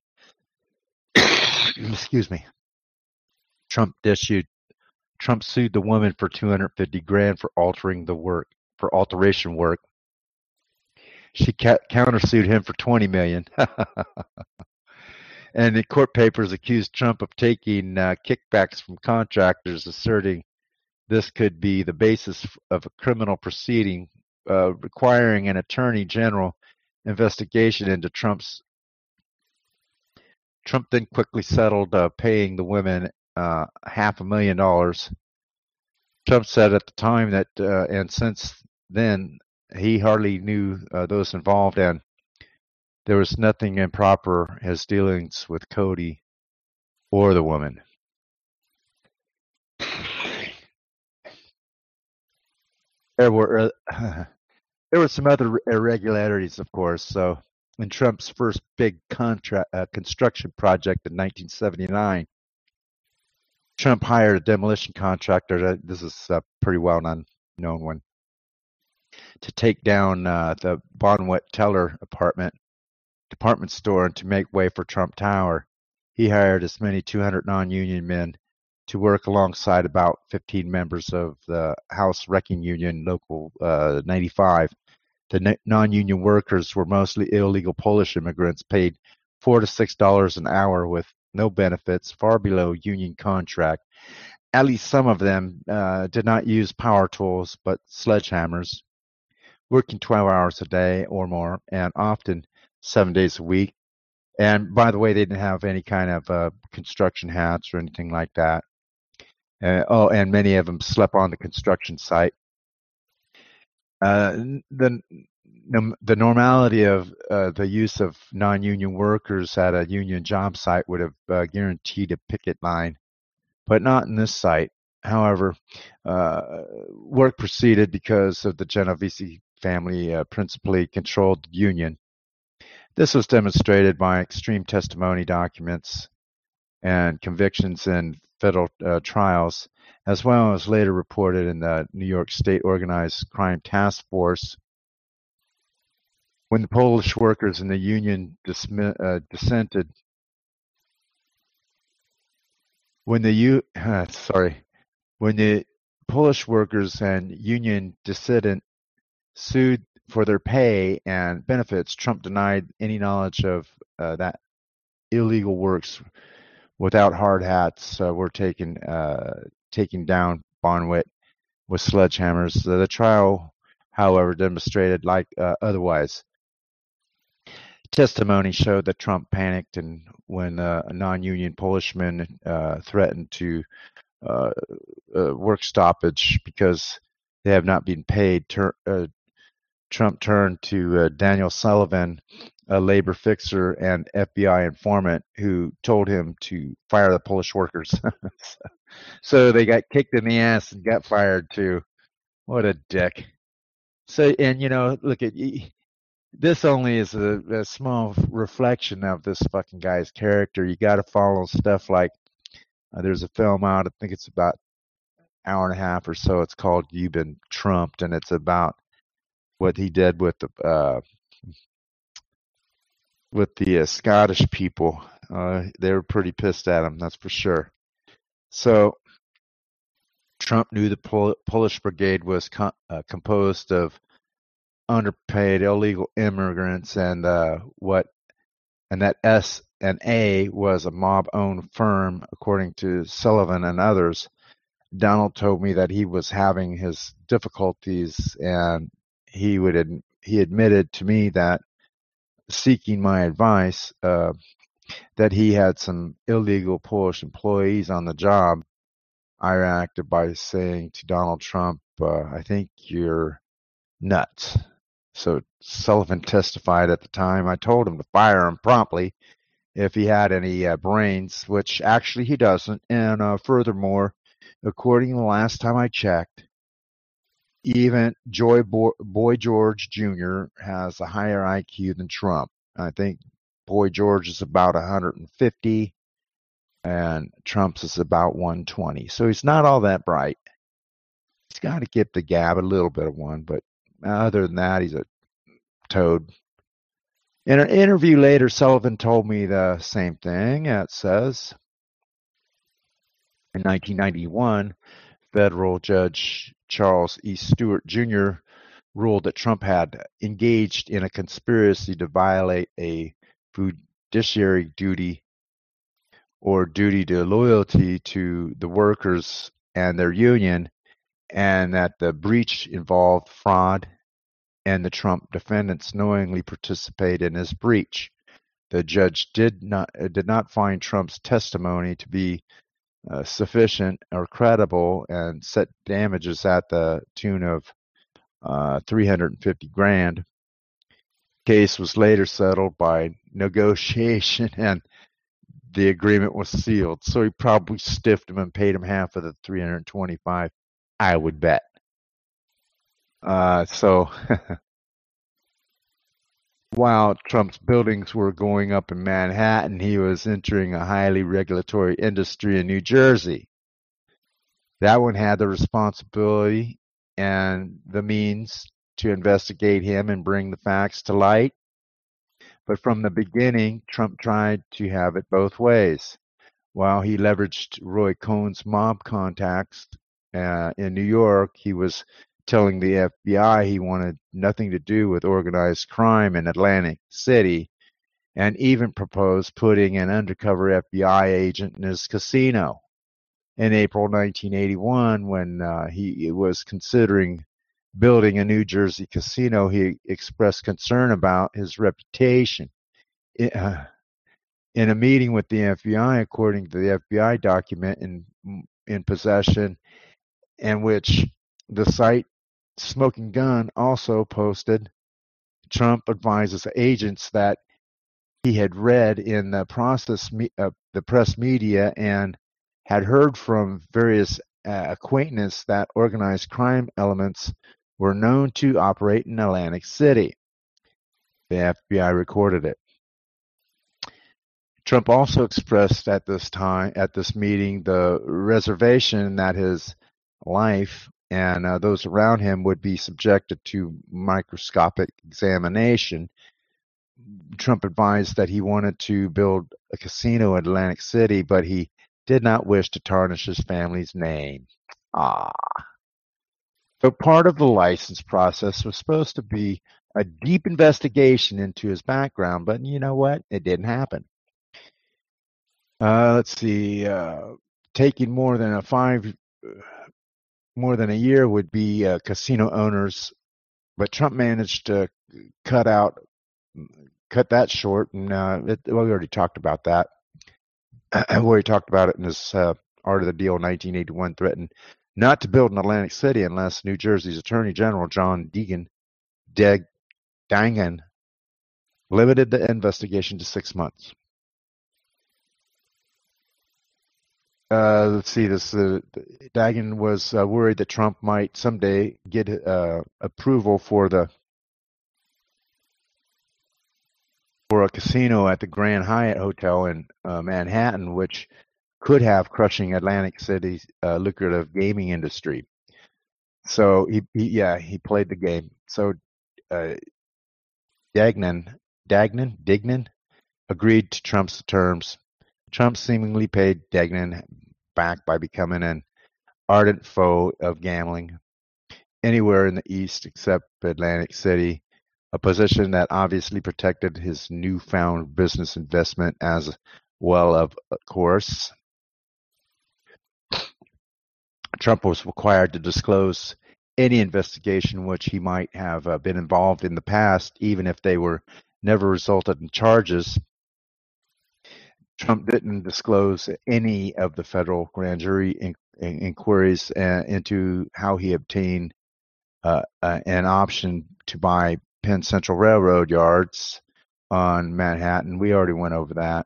Excuse me. Trump sued the woman for $250,000 for alteration work. She countersued him for $20 million. And the court papers accused Trump of taking kickbacks from contractors, asserting this could be the basis of a criminal proceeding requiring an attorney general investigation into Trump then quickly settled paying the women $500,000. Trump said at the time that, and since then, he hardly knew those involved, and there was nothing improper in his dealings with Cody or the woman. There were some other irregularities, of course. So, in Trump's first big construction project in 1979, Trump hired a demolition contractor. This is a pretty well-known one, to take down the Bonwit Teller department store and to make way for Trump Tower. He hired as many 200 non-union men to work alongside about 15 members of the House Wrecking Union, Local 95. The non-union workers were mostly illegal Polish immigrants, paid $4 to $6 an hour with no benefits, far below union contract. At least some of them did not use power tools, but sledgehammers, working 12 hours a day or more, and often 7 days a week. And by the way, they didn't have any kind of construction hats or anything like that. And many of them slept on the construction site. The normality of the use of non-union workers at a union job site would have guaranteed a picket line, but not in this site. However, work proceeded because of the Genovese family principally controlled the union. This was demonstrated by extreme testimony documents and convictions in federal trials, as well as later reported in the New York State Organized Crime Task Force. When the Polish workers in the union dissented, when the Polish workers and union dissident sued for their pay and benefits, Trump denied any knowledge of that illegal works. Without hard hats, were taking down Bonwit with sledgehammers. The trial, however, demonstrated like otherwise. Testimony showed that Trump panicked, and when a non-union Polishman threatened to work stoppage because they have not been paid, Trump turned to Daniel Sullivan, a labor fixer and FBI informant, who told him to fire the Polish workers. So they got kicked in the ass and got fired too. What a dick. So, and look at this only is a small reflection of this fucking guy's character. You got to follow stuff like there's a film out, I think it's about an hour and a half or so. It's called You've Been Trumped, and it's about what he did with the Scottish people. They were pretty pissed at him, that's for sure. So Trump knew the Polish brigade was composed of underpaid illegal immigrants, and that S&A was a mob-owned firm, according to Sullivan and others. Donald told me that he was having his difficulties, and he admitted to me that, seeking my advice, that he had some illegal Polish employees on the job. I reacted by saying to Donald Trump, I think you're nuts. So Sullivan testified at the time. I told him to fire him promptly if he had any brains, which actually he doesn't. And furthermore, according to the last time I checked, even Boy George Jr. has a higher IQ than Trump. I think Boy George is about 150, and Trump's is about 120. So he's not all that bright. He's got to give the gab a little bit of one, but other than that, he's a toad. In an interview later, Sullivan told me the same thing. It says, in 1991, federal judge Charles E. Stewart Jr. ruled that Trump had engaged in a conspiracy to violate a fiduciary duty or duty to loyalty to the workers and their union, and that the breach involved fraud, and the Trump defendants knowingly participated in this breach. The judge did not find Trump's testimony to be sufficient or credible, and set damages at the tune of $350,000. Case was later settled by negotiation, and the agreement was sealed. So he probably stiffed him and paid him half of the $325,000, I would bet. So while Trump's buildings were going up in Manhattan, he was entering a highly regulatory industry in New Jersey. That one had the responsibility and the means to investigate him and bring the facts to light. But from the beginning, Trump tried to have it both ways. While he leveraged Roy Cohn's mob contacts in New York, he was telling the FBI he wanted nothing to do with organized crime in Atlantic City, and even proposed putting an undercover FBI agent in his casino. In April 1981, when he was considering building a New Jersey casino, he expressed concern about his reputation. In a meeting with the FBI, according to the FBI document in possession, in which the site Smoking Gun also posted, Trump advises agents that he had read in the press media and had heard from various acquaintances that organized crime elements were known to operate in Atlantic City. The FBI recorded it. Trump also expressed at this meeting the reservation that his life and those around him would be subjected to microscopic examination. Trump advised that he wanted to build a casino in Atlantic City, but he did not wish to tarnish his family's name. So part of the license process was supposed to be a deep investigation into his background, but you know what? It didn't happen. Let's see. Taking more than a year would be casino owners, but Trump managed to cut that short, and we already talked about that. Where he talked about it in his Art of the Deal 1981, threatened not to build in Atlantic City unless New Jersey's Attorney General John Deegan limited the investigation to 6 months. Let's see. Dagan was worried that Trump might someday get approval for a casino at the Grand Hyatt Hotel in Manhattan, which could have crushing Atlantic City's lucrative gaming industry. So he played the game. So Dagnan agreed to Trump's terms. Trump seemingly paid Dagnan back by becoming an ardent foe of gambling anywhere in the East except Atlantic City, a position that obviously protected his newfound business investment as well, of course. Trump was required to disclose any investigation which he might have been involved in the past, even if they were never resulted in charges. Trump didn't disclose any of the federal grand jury inquiries into how he obtained an option to buy Penn Central Railroad yards on Manhattan. We already went over that.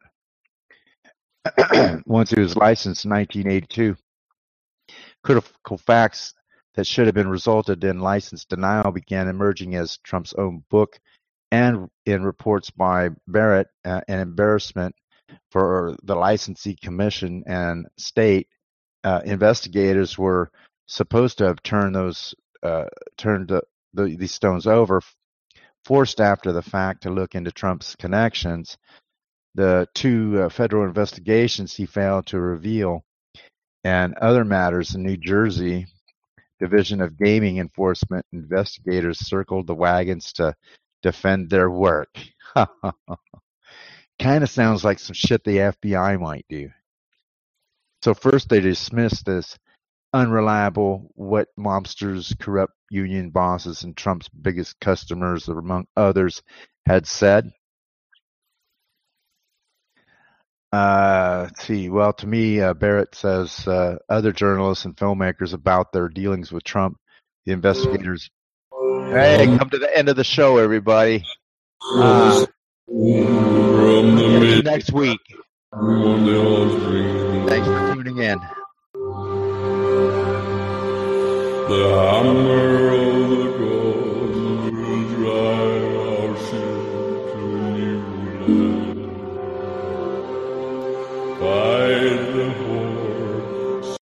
Once he was licensed in 1982, critical facts that should have been resulted in license denial began emerging as Trump's own book and in reports by Barrett, an embarrassment for the licensee commission and state. Investigators were supposed to have turned these stones over forced after the fact to look into Trump's connections. The two federal investigations he failed to reveal, and other matters in New Jersey, Division of Gaming Enforcement investigators circled the wagons to defend their work. Kind of sounds like some shit the FBI might do. So first they dismissed this unreliable, what mobsters, corrupt union bosses, and Trump's biggest customers, among others, had said. Let's see. Well, to me, Barrett says other journalists and filmmakers about their dealings with Trump, the investigators. Hey, come to the end of the show, everybody. See you next week. Thanks for tuning in. The hammer